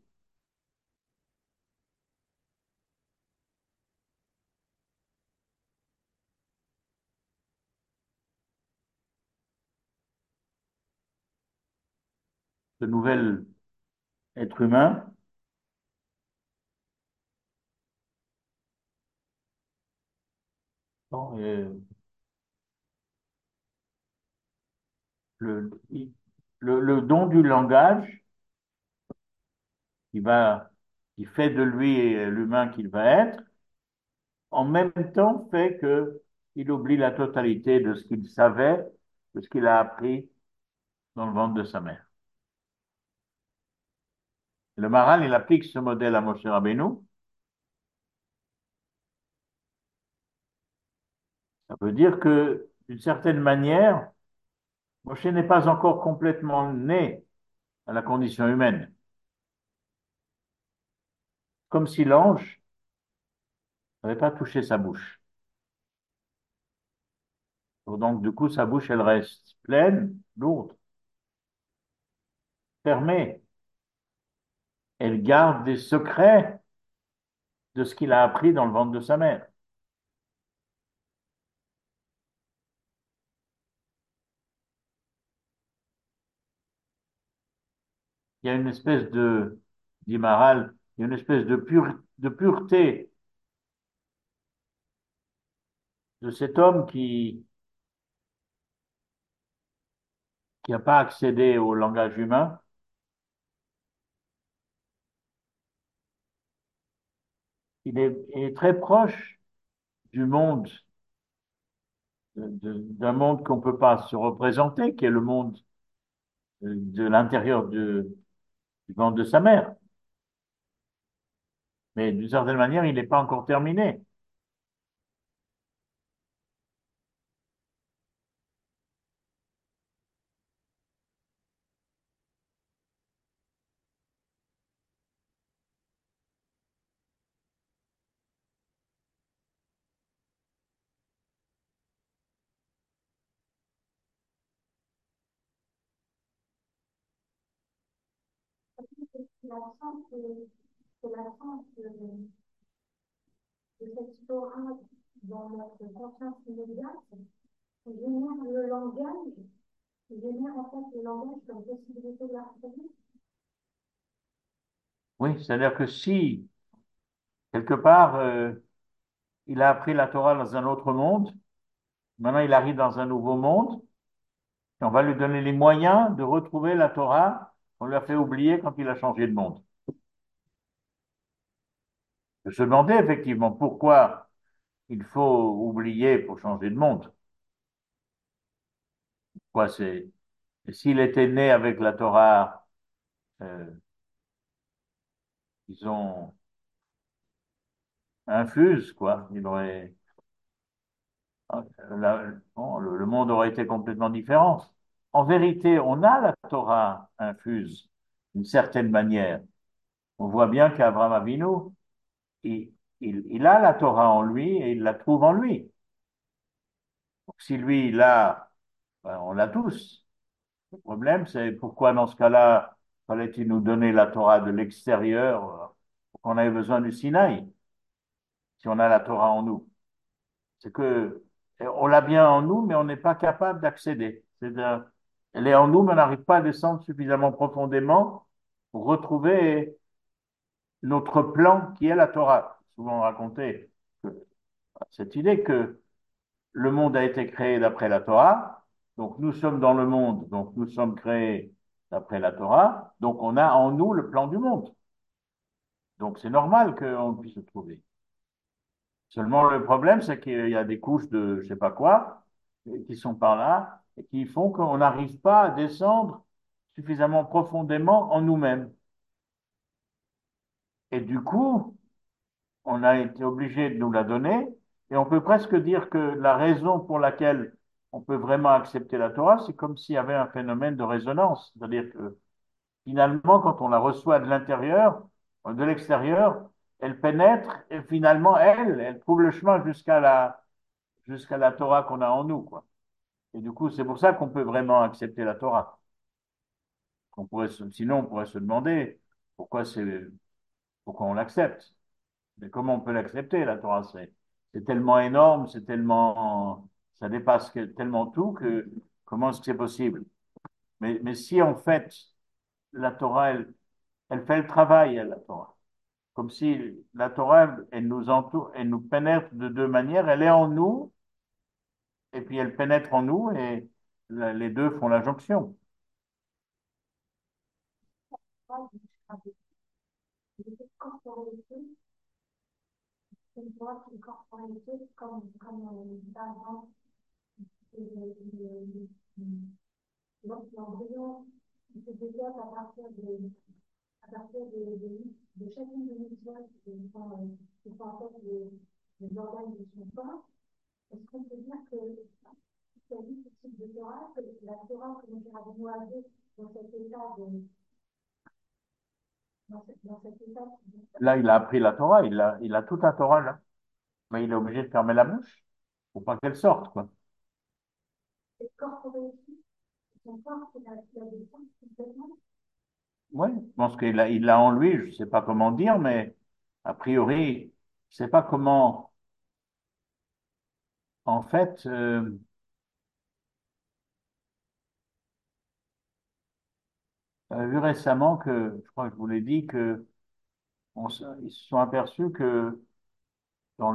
Ce nouvel être humain, bon, le, le don du langage, qui va, qui fait de lui l'humain qu'il va être, en même temps fait que il oublie la totalité de ce qu'il savait, de ce qu'il a appris dans le ventre de sa mère. Le Maharal, il applique ce modèle à Moshe Rabbeinu. Ça veut dire que, d'une certaine manière, Moshe n'est pas encore complètement né à la condition humaine. Comme si l'ange n'avait pas touché sa bouche. Donc, du coup, sa bouche, elle reste pleine, lourde, fermée. Elle garde des secrets de ce qu'il a appris dans le ventre de sa mère. Il y a une espèce dit Maharal, il y a une espèce de pureté de cet homme qui n'a pas accédé au langage humain. Il est très proche du monde, d'un monde qu'on ne peut pas se représenter, qui est le monde de l'intérieur du ventre de sa mère. Mais d'une certaine manière, il n'est pas encore terminé. L'absence de cette Torah dans notre conscience immédiate génère le langage, génère en fait le langage comme possibilité de la reproduire. Oui, c'est-à-dire que si, quelque part, il a appris la Torah dans un autre monde, maintenant il arrive dans un nouveau monde, et on va lui donner les moyens de retrouver la Torah qu'on lui a fait oublier quand il a changé de monde. Je se demandais effectivement pourquoi il faut oublier pour changer de monde. Quoi, c'est, s'il était né avec la Torah, euh, disons, infuse, quoi, il aurait, bon, le monde aurait été complètement différent. En vérité, on a la Torah infuse d'une certaine manière. On voit bien qu'Abraham Avinu, il, il a la Torah en lui et il la trouve en lui. Donc, si lui, il l'a, ben, on l'a tous. Le problème, c'est pourquoi dans ce cas-là, fallait-il nous donner la Torah de l'extérieur pour qu'on ait besoin du Sinaï, si on a la Torah en nous. C'est que on l'a bien en nous, mais on n'est pas capable d'accéder. Elle est en nous, mais on n'arrive pas à descendre suffisamment profondément pour retrouver notre plan qui est la Torah. Souvent raconté que cette idée que le monde a été créé d'après la Torah, donc nous sommes dans le monde, donc nous sommes créés d'après la Torah, donc on a en nous le plan du monde. Donc c'est normal qu'on puisse le trouver. Seulement le problème, c'est qu'il y a des couches de je sais pas quoi qui sont par là et qui font qu'on n'arrive pas à descendre suffisamment profondément en nous-mêmes. Et du coup, on a été obligé de nous la donner, et on peut presque dire que la raison pour laquelle on peut vraiment accepter la Torah, c'est comme s'il y avait un phénomène de résonance. C'est-à-dire que finalement, quand on la reçoit de l'intérieur, de l'extérieur, elle pénètre et finalement, elle trouve le chemin jusqu'à la Torah qu'on a en nous, quoi. Et du coup, c'est pour ça qu'on peut vraiment accepter la Torah. Sinon, on pourrait se demander pourquoi on l'accepte. Mais comment on peut l'accepter, la Torah? C'est tellement énorme, ça dépasse tellement tout que comment est-ce que c'est possible? Mais si en fait, la Torah, elle fait le travail, elle, la Torah. Comme si la Torah, elle nous entoure, elle nous pénètre de deux manières. Elle est en nous, et puis elle pénètre en nous, et les deux font la jonction. Moi, je suis corporalité, c'est une corporalité par exemple, l'embryon qui se développe à partir de chacune de nos zones qui sont en fait les organes de son corps. Est-ce qu'on peut dire que c'est ce type de Torah, que la Torah que nous avons avait dans cet état dans cet état Là, il a appris la Torah, il a toute la Torah, là. Mais il est obligé de fermer la bouche pour pas qu'elle sorte, quoi. de corporalité, son corps qui a des sens complètement. Oui, je pense il l'a en lui, je ne sais pas comment dire, mais a priori, je ne sais pas comment, en fait, j'avais vu récemment que, je crois que je vous l'ai dit, ils se sont aperçus que dans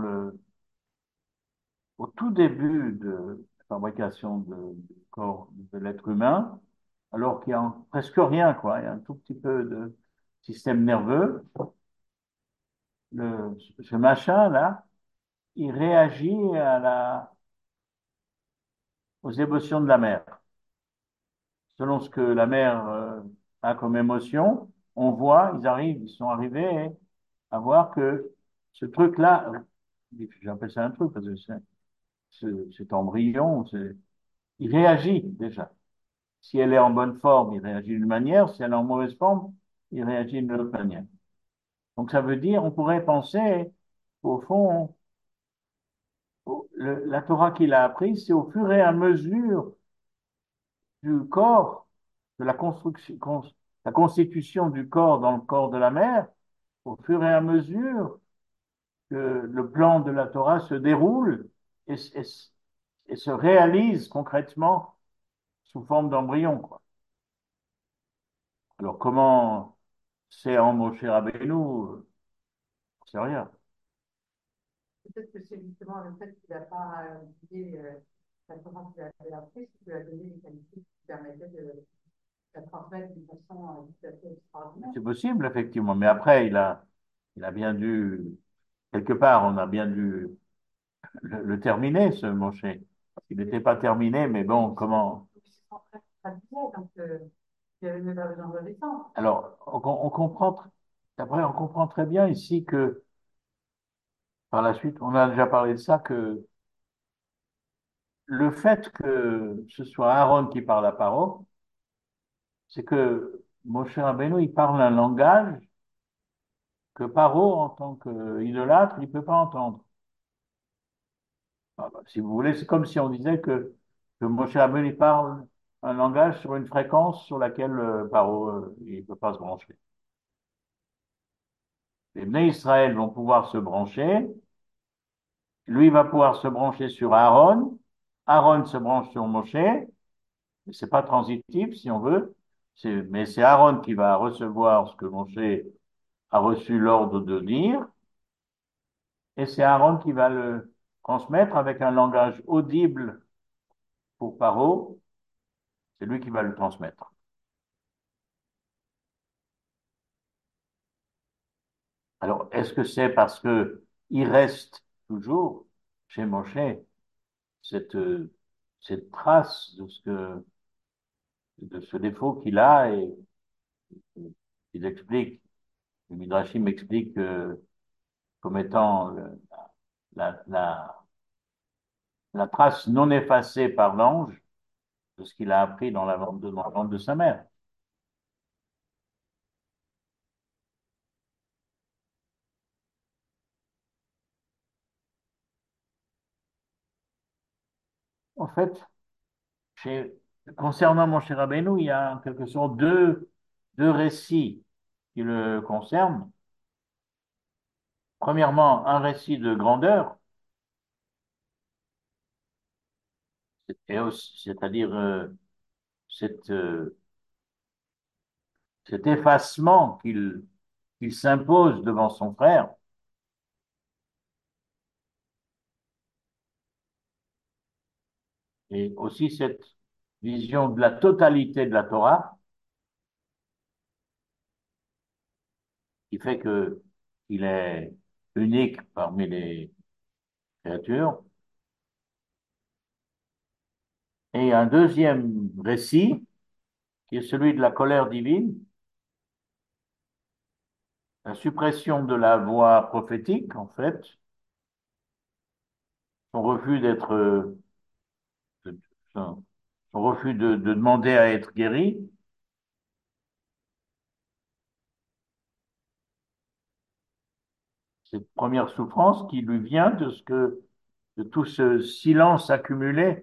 au tout début de la fabrication du corps de l'être humain, alors qu'il y a presque rien, quoi, il y a un tout petit peu de système nerveux, ce machin-là, il réagit aux émotions de la mer. Selon ce que la mer a comme émotion, ils sont arrivés à voir que ce truc-là, j'appelle ça un truc parce que cet embryon, il réagit déjà. Si elle est en bonne forme, il réagit d'une manière. Si elle est en mauvaise forme, il réagit d'une autre manière. Donc ça veut dire, on pourrait penser, au fond, la Torah qu'il a apprise, c'est au fur et à mesure du corps, de la constitution du corps dans le corps de la mère, au fur et à mesure que le plan de la Torah se déroule et se réalise concrètement sous forme d'embryon, quoi. Alors comment c'est en Moshe Rabbeinu, c'est rien. Peut-être que c'est justement le fait qu'il n'a pas étudié la Torah qu'il avait appris, qui lui a donné les qualités qui permettaient de la transmettre d'une façon tout à fait extraordinaire. C'est possible, effectivement, mais après, il a bien dû, quelque part, on a bien dû le terminer, ce Moshe. Il n'était pas terminé, mais bon, comment? Donc, c'est en fait traduisait, donc il n'y avait même pas besoin de redescendre. Alors, après, on comprend très bien ici que, par la suite, on a déjà parlé de ça, que le fait que ce soit Aaron qui parle à Paro, c'est que Moshe Rabbeinu, il parle un langage que Paro, en tant qu'idolâtre, il ne peut pas entendre. Ah bah, si vous voulez, c'est comme si on disait que Moshe Rabbeinu il parle un langage sur une fréquence sur laquelle Paro il ne peut pas se brancher. Les Bnei Israël vont pouvoir se brancher, lui va pouvoir se brancher sur Aaron, Aaron se branche sur Moshe, mais c'est pas transitif si on veut, mais c'est Aaron qui va recevoir ce que Moshe a reçu l'ordre de dire, et c'est Aaron qui va le transmettre avec un langage audible pour Paro, c'est lui qui va le transmettre. Alors, est-ce que c'est parce que il reste toujours chez Moshe cette, cette trace de ce défaut qu'il a et il explique, le Midrashim explique comme étant la, la, la trace non effacée par l'ange de ce qu'il a appris dans la ventre de sa mère. En fait, chez, concernant mon cher Rabbeinu, il y a en quelque sorte deux récits qui le concernent. Premièrement, un récit de grandeur, c'est-à-dire cette, cet effacement qu'il s'impose devant son frère, et aussi cette vision de la totalité de la Torah, qui fait que il est unique parmi les créatures. Et un deuxième récit, qui est celui de la colère divine, la suppression de la voix prophétique, en fait, son refus de- son refus de demander à être guéri, cette première souffrance qui lui vient de tout ce silence accumulé.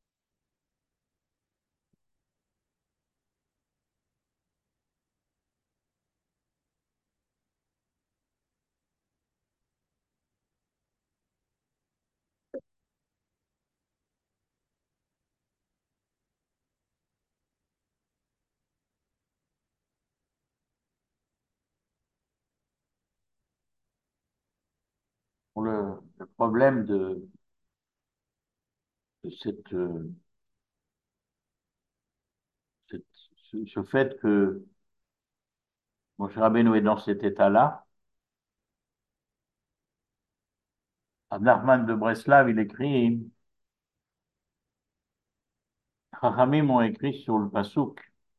Pour le problème de cette, ce fait que Moshe Rabbeinu est dans cet état-là. Nachman de Breslav, il écrit, Chachamim ont écrit sur le Passouk.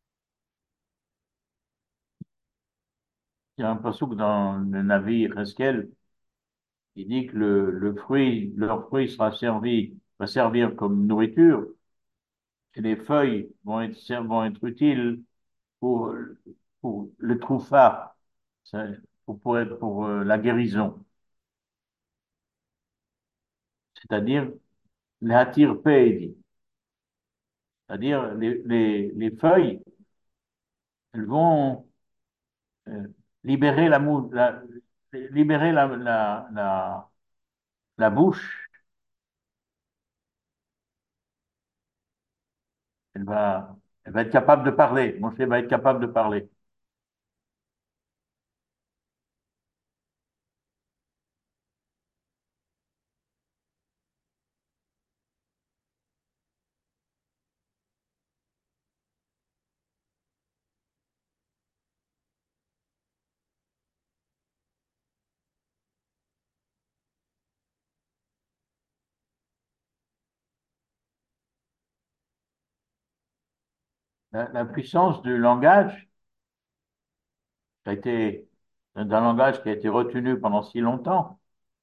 Il y a un Passouk dans le Navi Reskel, il dit que le fruit, leur fruit va servir comme nourriture, et les feuilles vont être utiles pour, pour le troufa, pour la guérison. C'est-à-dire, les hatir peidi. C'est-à-dire, les feuilles, elles vont euh, libérer libérer la bouche. Elle va, elle va être capable de parler. Mon chien va être capable de parler. La puissance du langage, qui a été, d'un langage qui a été retenu pendant si longtemps.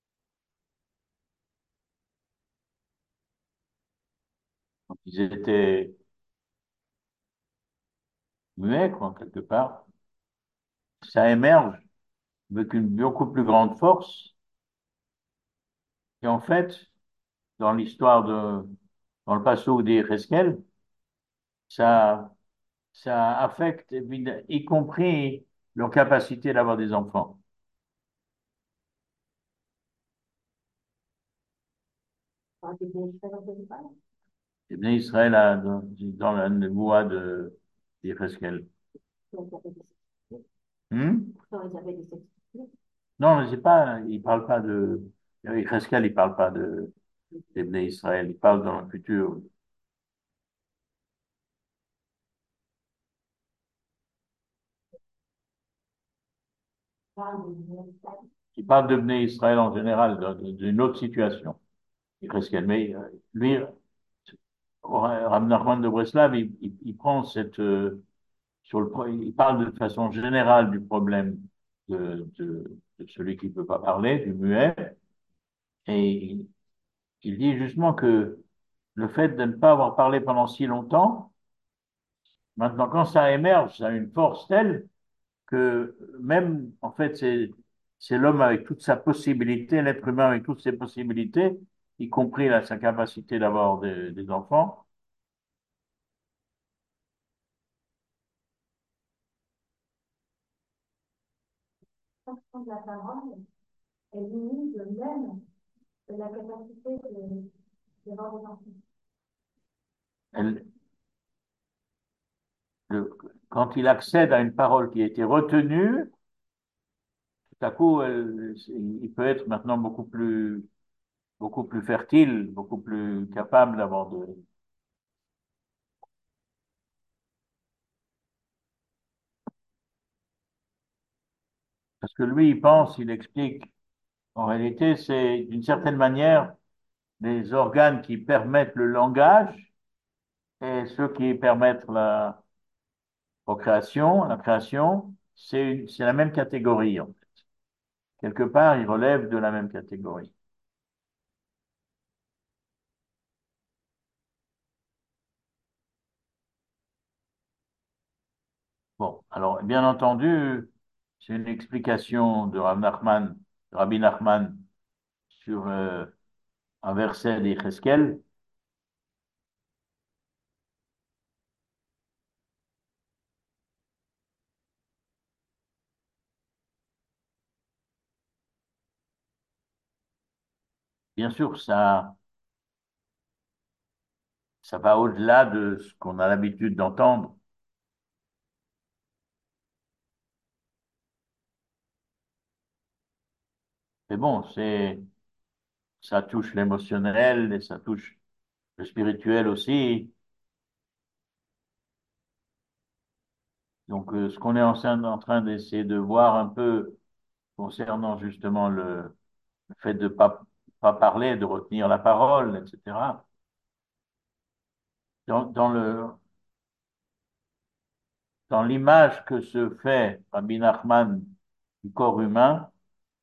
Donc, ils étaient muets, quoi, quelque part. Ça émerge avec une beaucoup plus grande force. Et en fait, dans l'histoire dans le passage des Resquel, ça, ça affecte, y compris leur capacité d'avoir des enfants. Et bien Israël a, dans la voie des Resquel. Non, c'est pas, il parle pas de, Resquel, il parle pas d'Ibn Israël, il parle dans le futur. Il parle d'Ibn Israël en général, d'une autre situation. Resquel. Mais lui, Rav Nachman de Breslav, il prend il parle de façon générale du problème de celui qui ne peut pas parler, du muet, et il dit justement que le fait de ne pas avoir parlé pendant si longtemps, maintenant quand ça émerge, ça a une force telle que même, en fait, c'est l'homme avec toute sa possibilité, l'être humain avec toutes ses possibilités, y compris sa capacité d'avoir des enfants. Prendre la parole, elle limite même la capacité d'avoir des enfants. Elle, quand il accède à une parole qui a été retenue, tout à coup, il peut être maintenant beaucoup plus fertile, beaucoup plus capable d'avoir de. Parce que lui, il pense, il explique, en réalité, c'est d'une certaine manière les organes qui permettent le langage et ceux qui permettent la procréation, la création, c'est la même catégorie, en fait. Quelque part, ils relèvent de la même catégorie. Bon, alors, bien entendu, c'est une explication de Rabbi Nachman, sur un verset d'Yecheskel. Bien sûr, ça va au-delà de ce qu'on a l'habitude d'entendre. Mais bon, ça touche l'émotionnel et ça touche le spirituel aussi. Donc, ce qu'on est en train d'essayer de voir un peu concernant justement le fait de pas parler, de retenir la parole, etc. Dans dans l'image que se fait Rabbi Nachman du corps humain,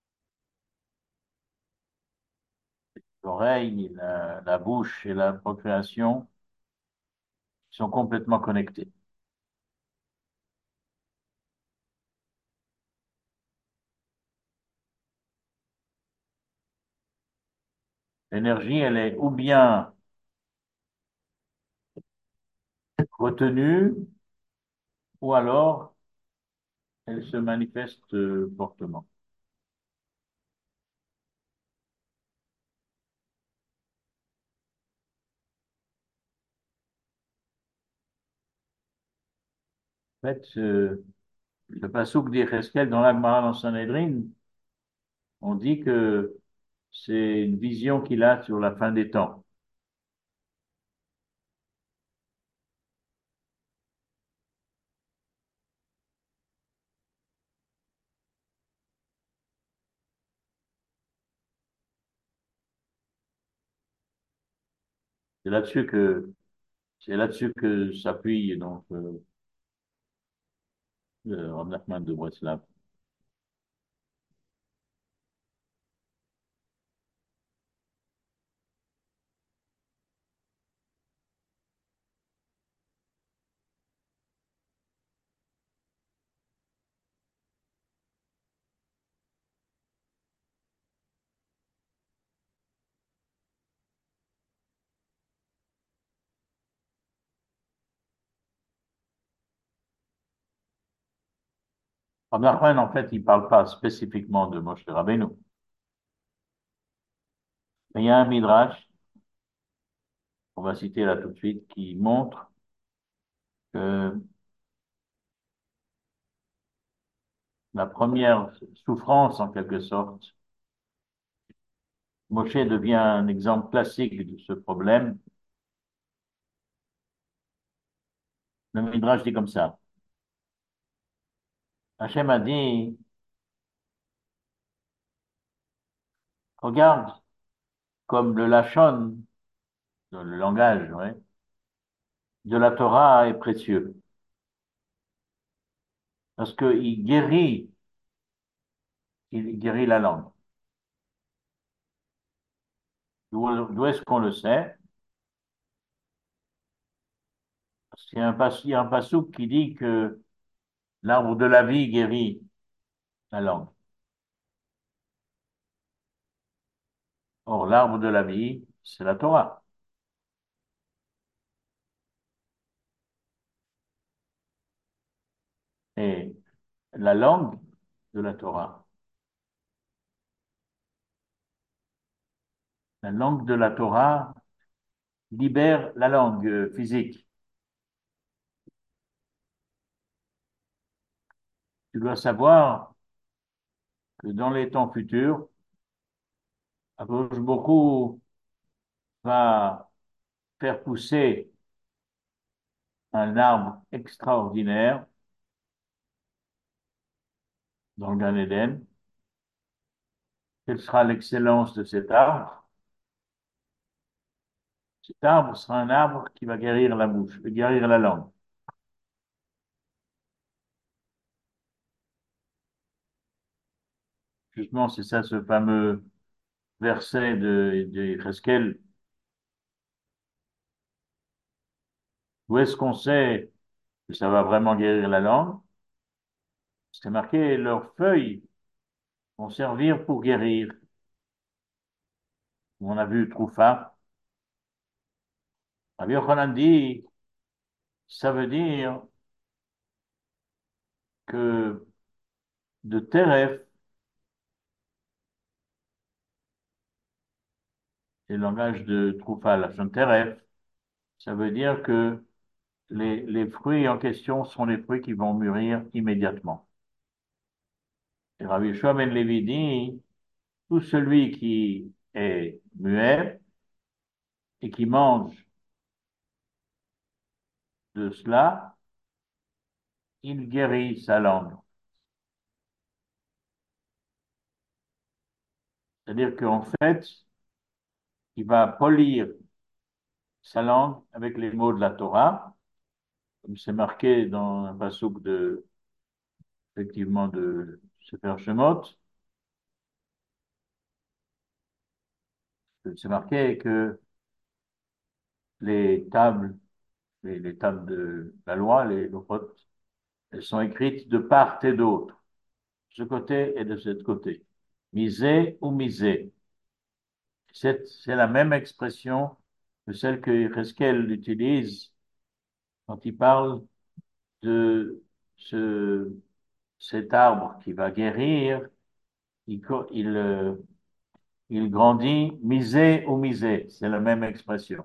l'oreille, la bouche et la procréation sont complètement connectés. L'énergie, elle est ou bien retenue, ou alors elle se manifeste fortement. En fait, le passouk d'Yecheskel dans l'Agmara dans Sanhedrin, on dit que c'est une vision qu'il a sur la fin des temps. C'est là-dessus que c'est là-dessus que s'appuie donc le Rav Nachman de Breslav. Rabbi Nachman, en fait, il ne parle pas spécifiquement de Moshe Rabbeinu. Mais il y a un midrash, on va citer là tout de suite, qui montre que la première souffrance, en quelque sorte, Moshe devient un exemple classique de ce problème. Le midrash dit comme ça. Hachem a dit, regarde comme le lachon, le langage, ouais, de la Torah est précieux. Parce il guérit la langue. D'où est-ce qu'on le sait? Parce qu'il y a il y a un passouk qui dit que l'arbre de la vie guérit la langue. Or, l'arbre de la vie, c'est la Torah. Et la langue de la Torah, la langue de la Torah libère la langue physique. Tu dois savoir que dans les temps futurs, Akadosh Baruch va faire pousser un arbre extraordinaire dans le Gan Eden. Quelle sera l'excellence de cet arbre? Cet arbre sera un arbre qui va guérir la bouche, guérir la langue. Justement, c'est ça ce fameux verset de Yézéchiel. Où est-ce qu'on sait que ça va vraiment guérir la langue? C'est marqué, leurs feuilles vont servir pour guérir. On a vu Troufa. Rabbi Yochanan dit, ça veut dire que de Teref, c'est le langage de Troufa, la chaîne Teref, ça veut dire que les fruits en question sont les fruits qui vont mûrir immédiatement. Et Rabbi Yoshua ben Levi dit, tout celui qui est muet et qui mange de cela, il guérit sa langue. C'est-à-dire qu'en fait, il va polir sa langue avec les mots de la Torah, comme c'est marqué dans un passouk effectivement, de Sefer Shemot. C'est marqué que les tables, les tables de la loi, les lochot, elles sont écrites de part et d'autre, de ce côté et de ce côté. Misé ou misé. C'est la même expression que celle que Yézéchiel utilise quand il parle de ce, cet arbre qui va guérir, il, il, euh, il grandit misé ou misé. C'est la même expression.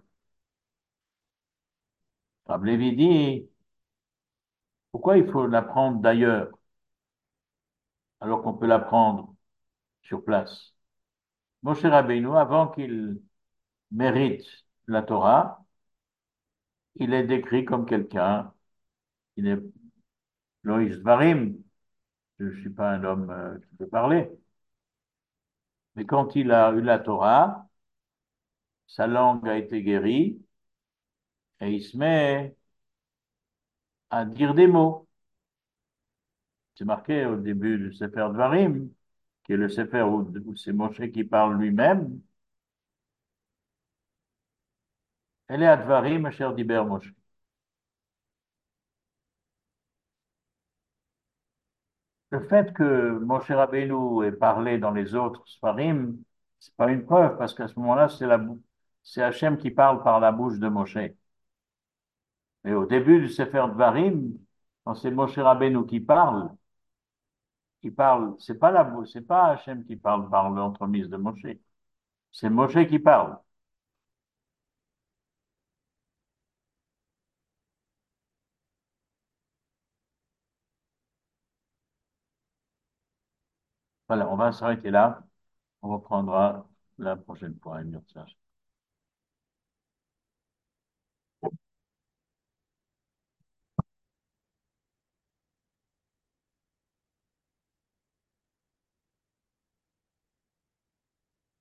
Rabbi Lévi dit, pourquoi il faut l'apprendre d'ailleurs alors qu'on peut l'apprendre sur place? Moshe Rabbeinu, avant qu'il mérite la Torah, il est décrit comme quelqu'un qui n'est Loïs Varim. Je ne suis pas un homme qui peut parler. Mais quand il a eu la Torah, sa langue a été guérie et il se met à dire des mots. C'est marqué au début du Sefer Dvarim, qui est le Sefer où c'est Moshe qui parle lui-même. Elle est à Dvarim, cher Diber Moshe. Le fait que Moshe Rabbeinu ait parlé dans les autres Sfarim, c'est pas une preuve, parce qu'à ce moment-là, c'est Hachem qui parle par la bouche de Moshe. Mais au début du Sefer Dvarim, quand c'est Moshe Rabbeinu qui parle, il parle, c'est pas Hachem qui parle par l'entremise de Moshe. C'est Moshe qui parle. Voilà, on va s'arrêter là. On reprendra la prochaine fois, Emir Tzach.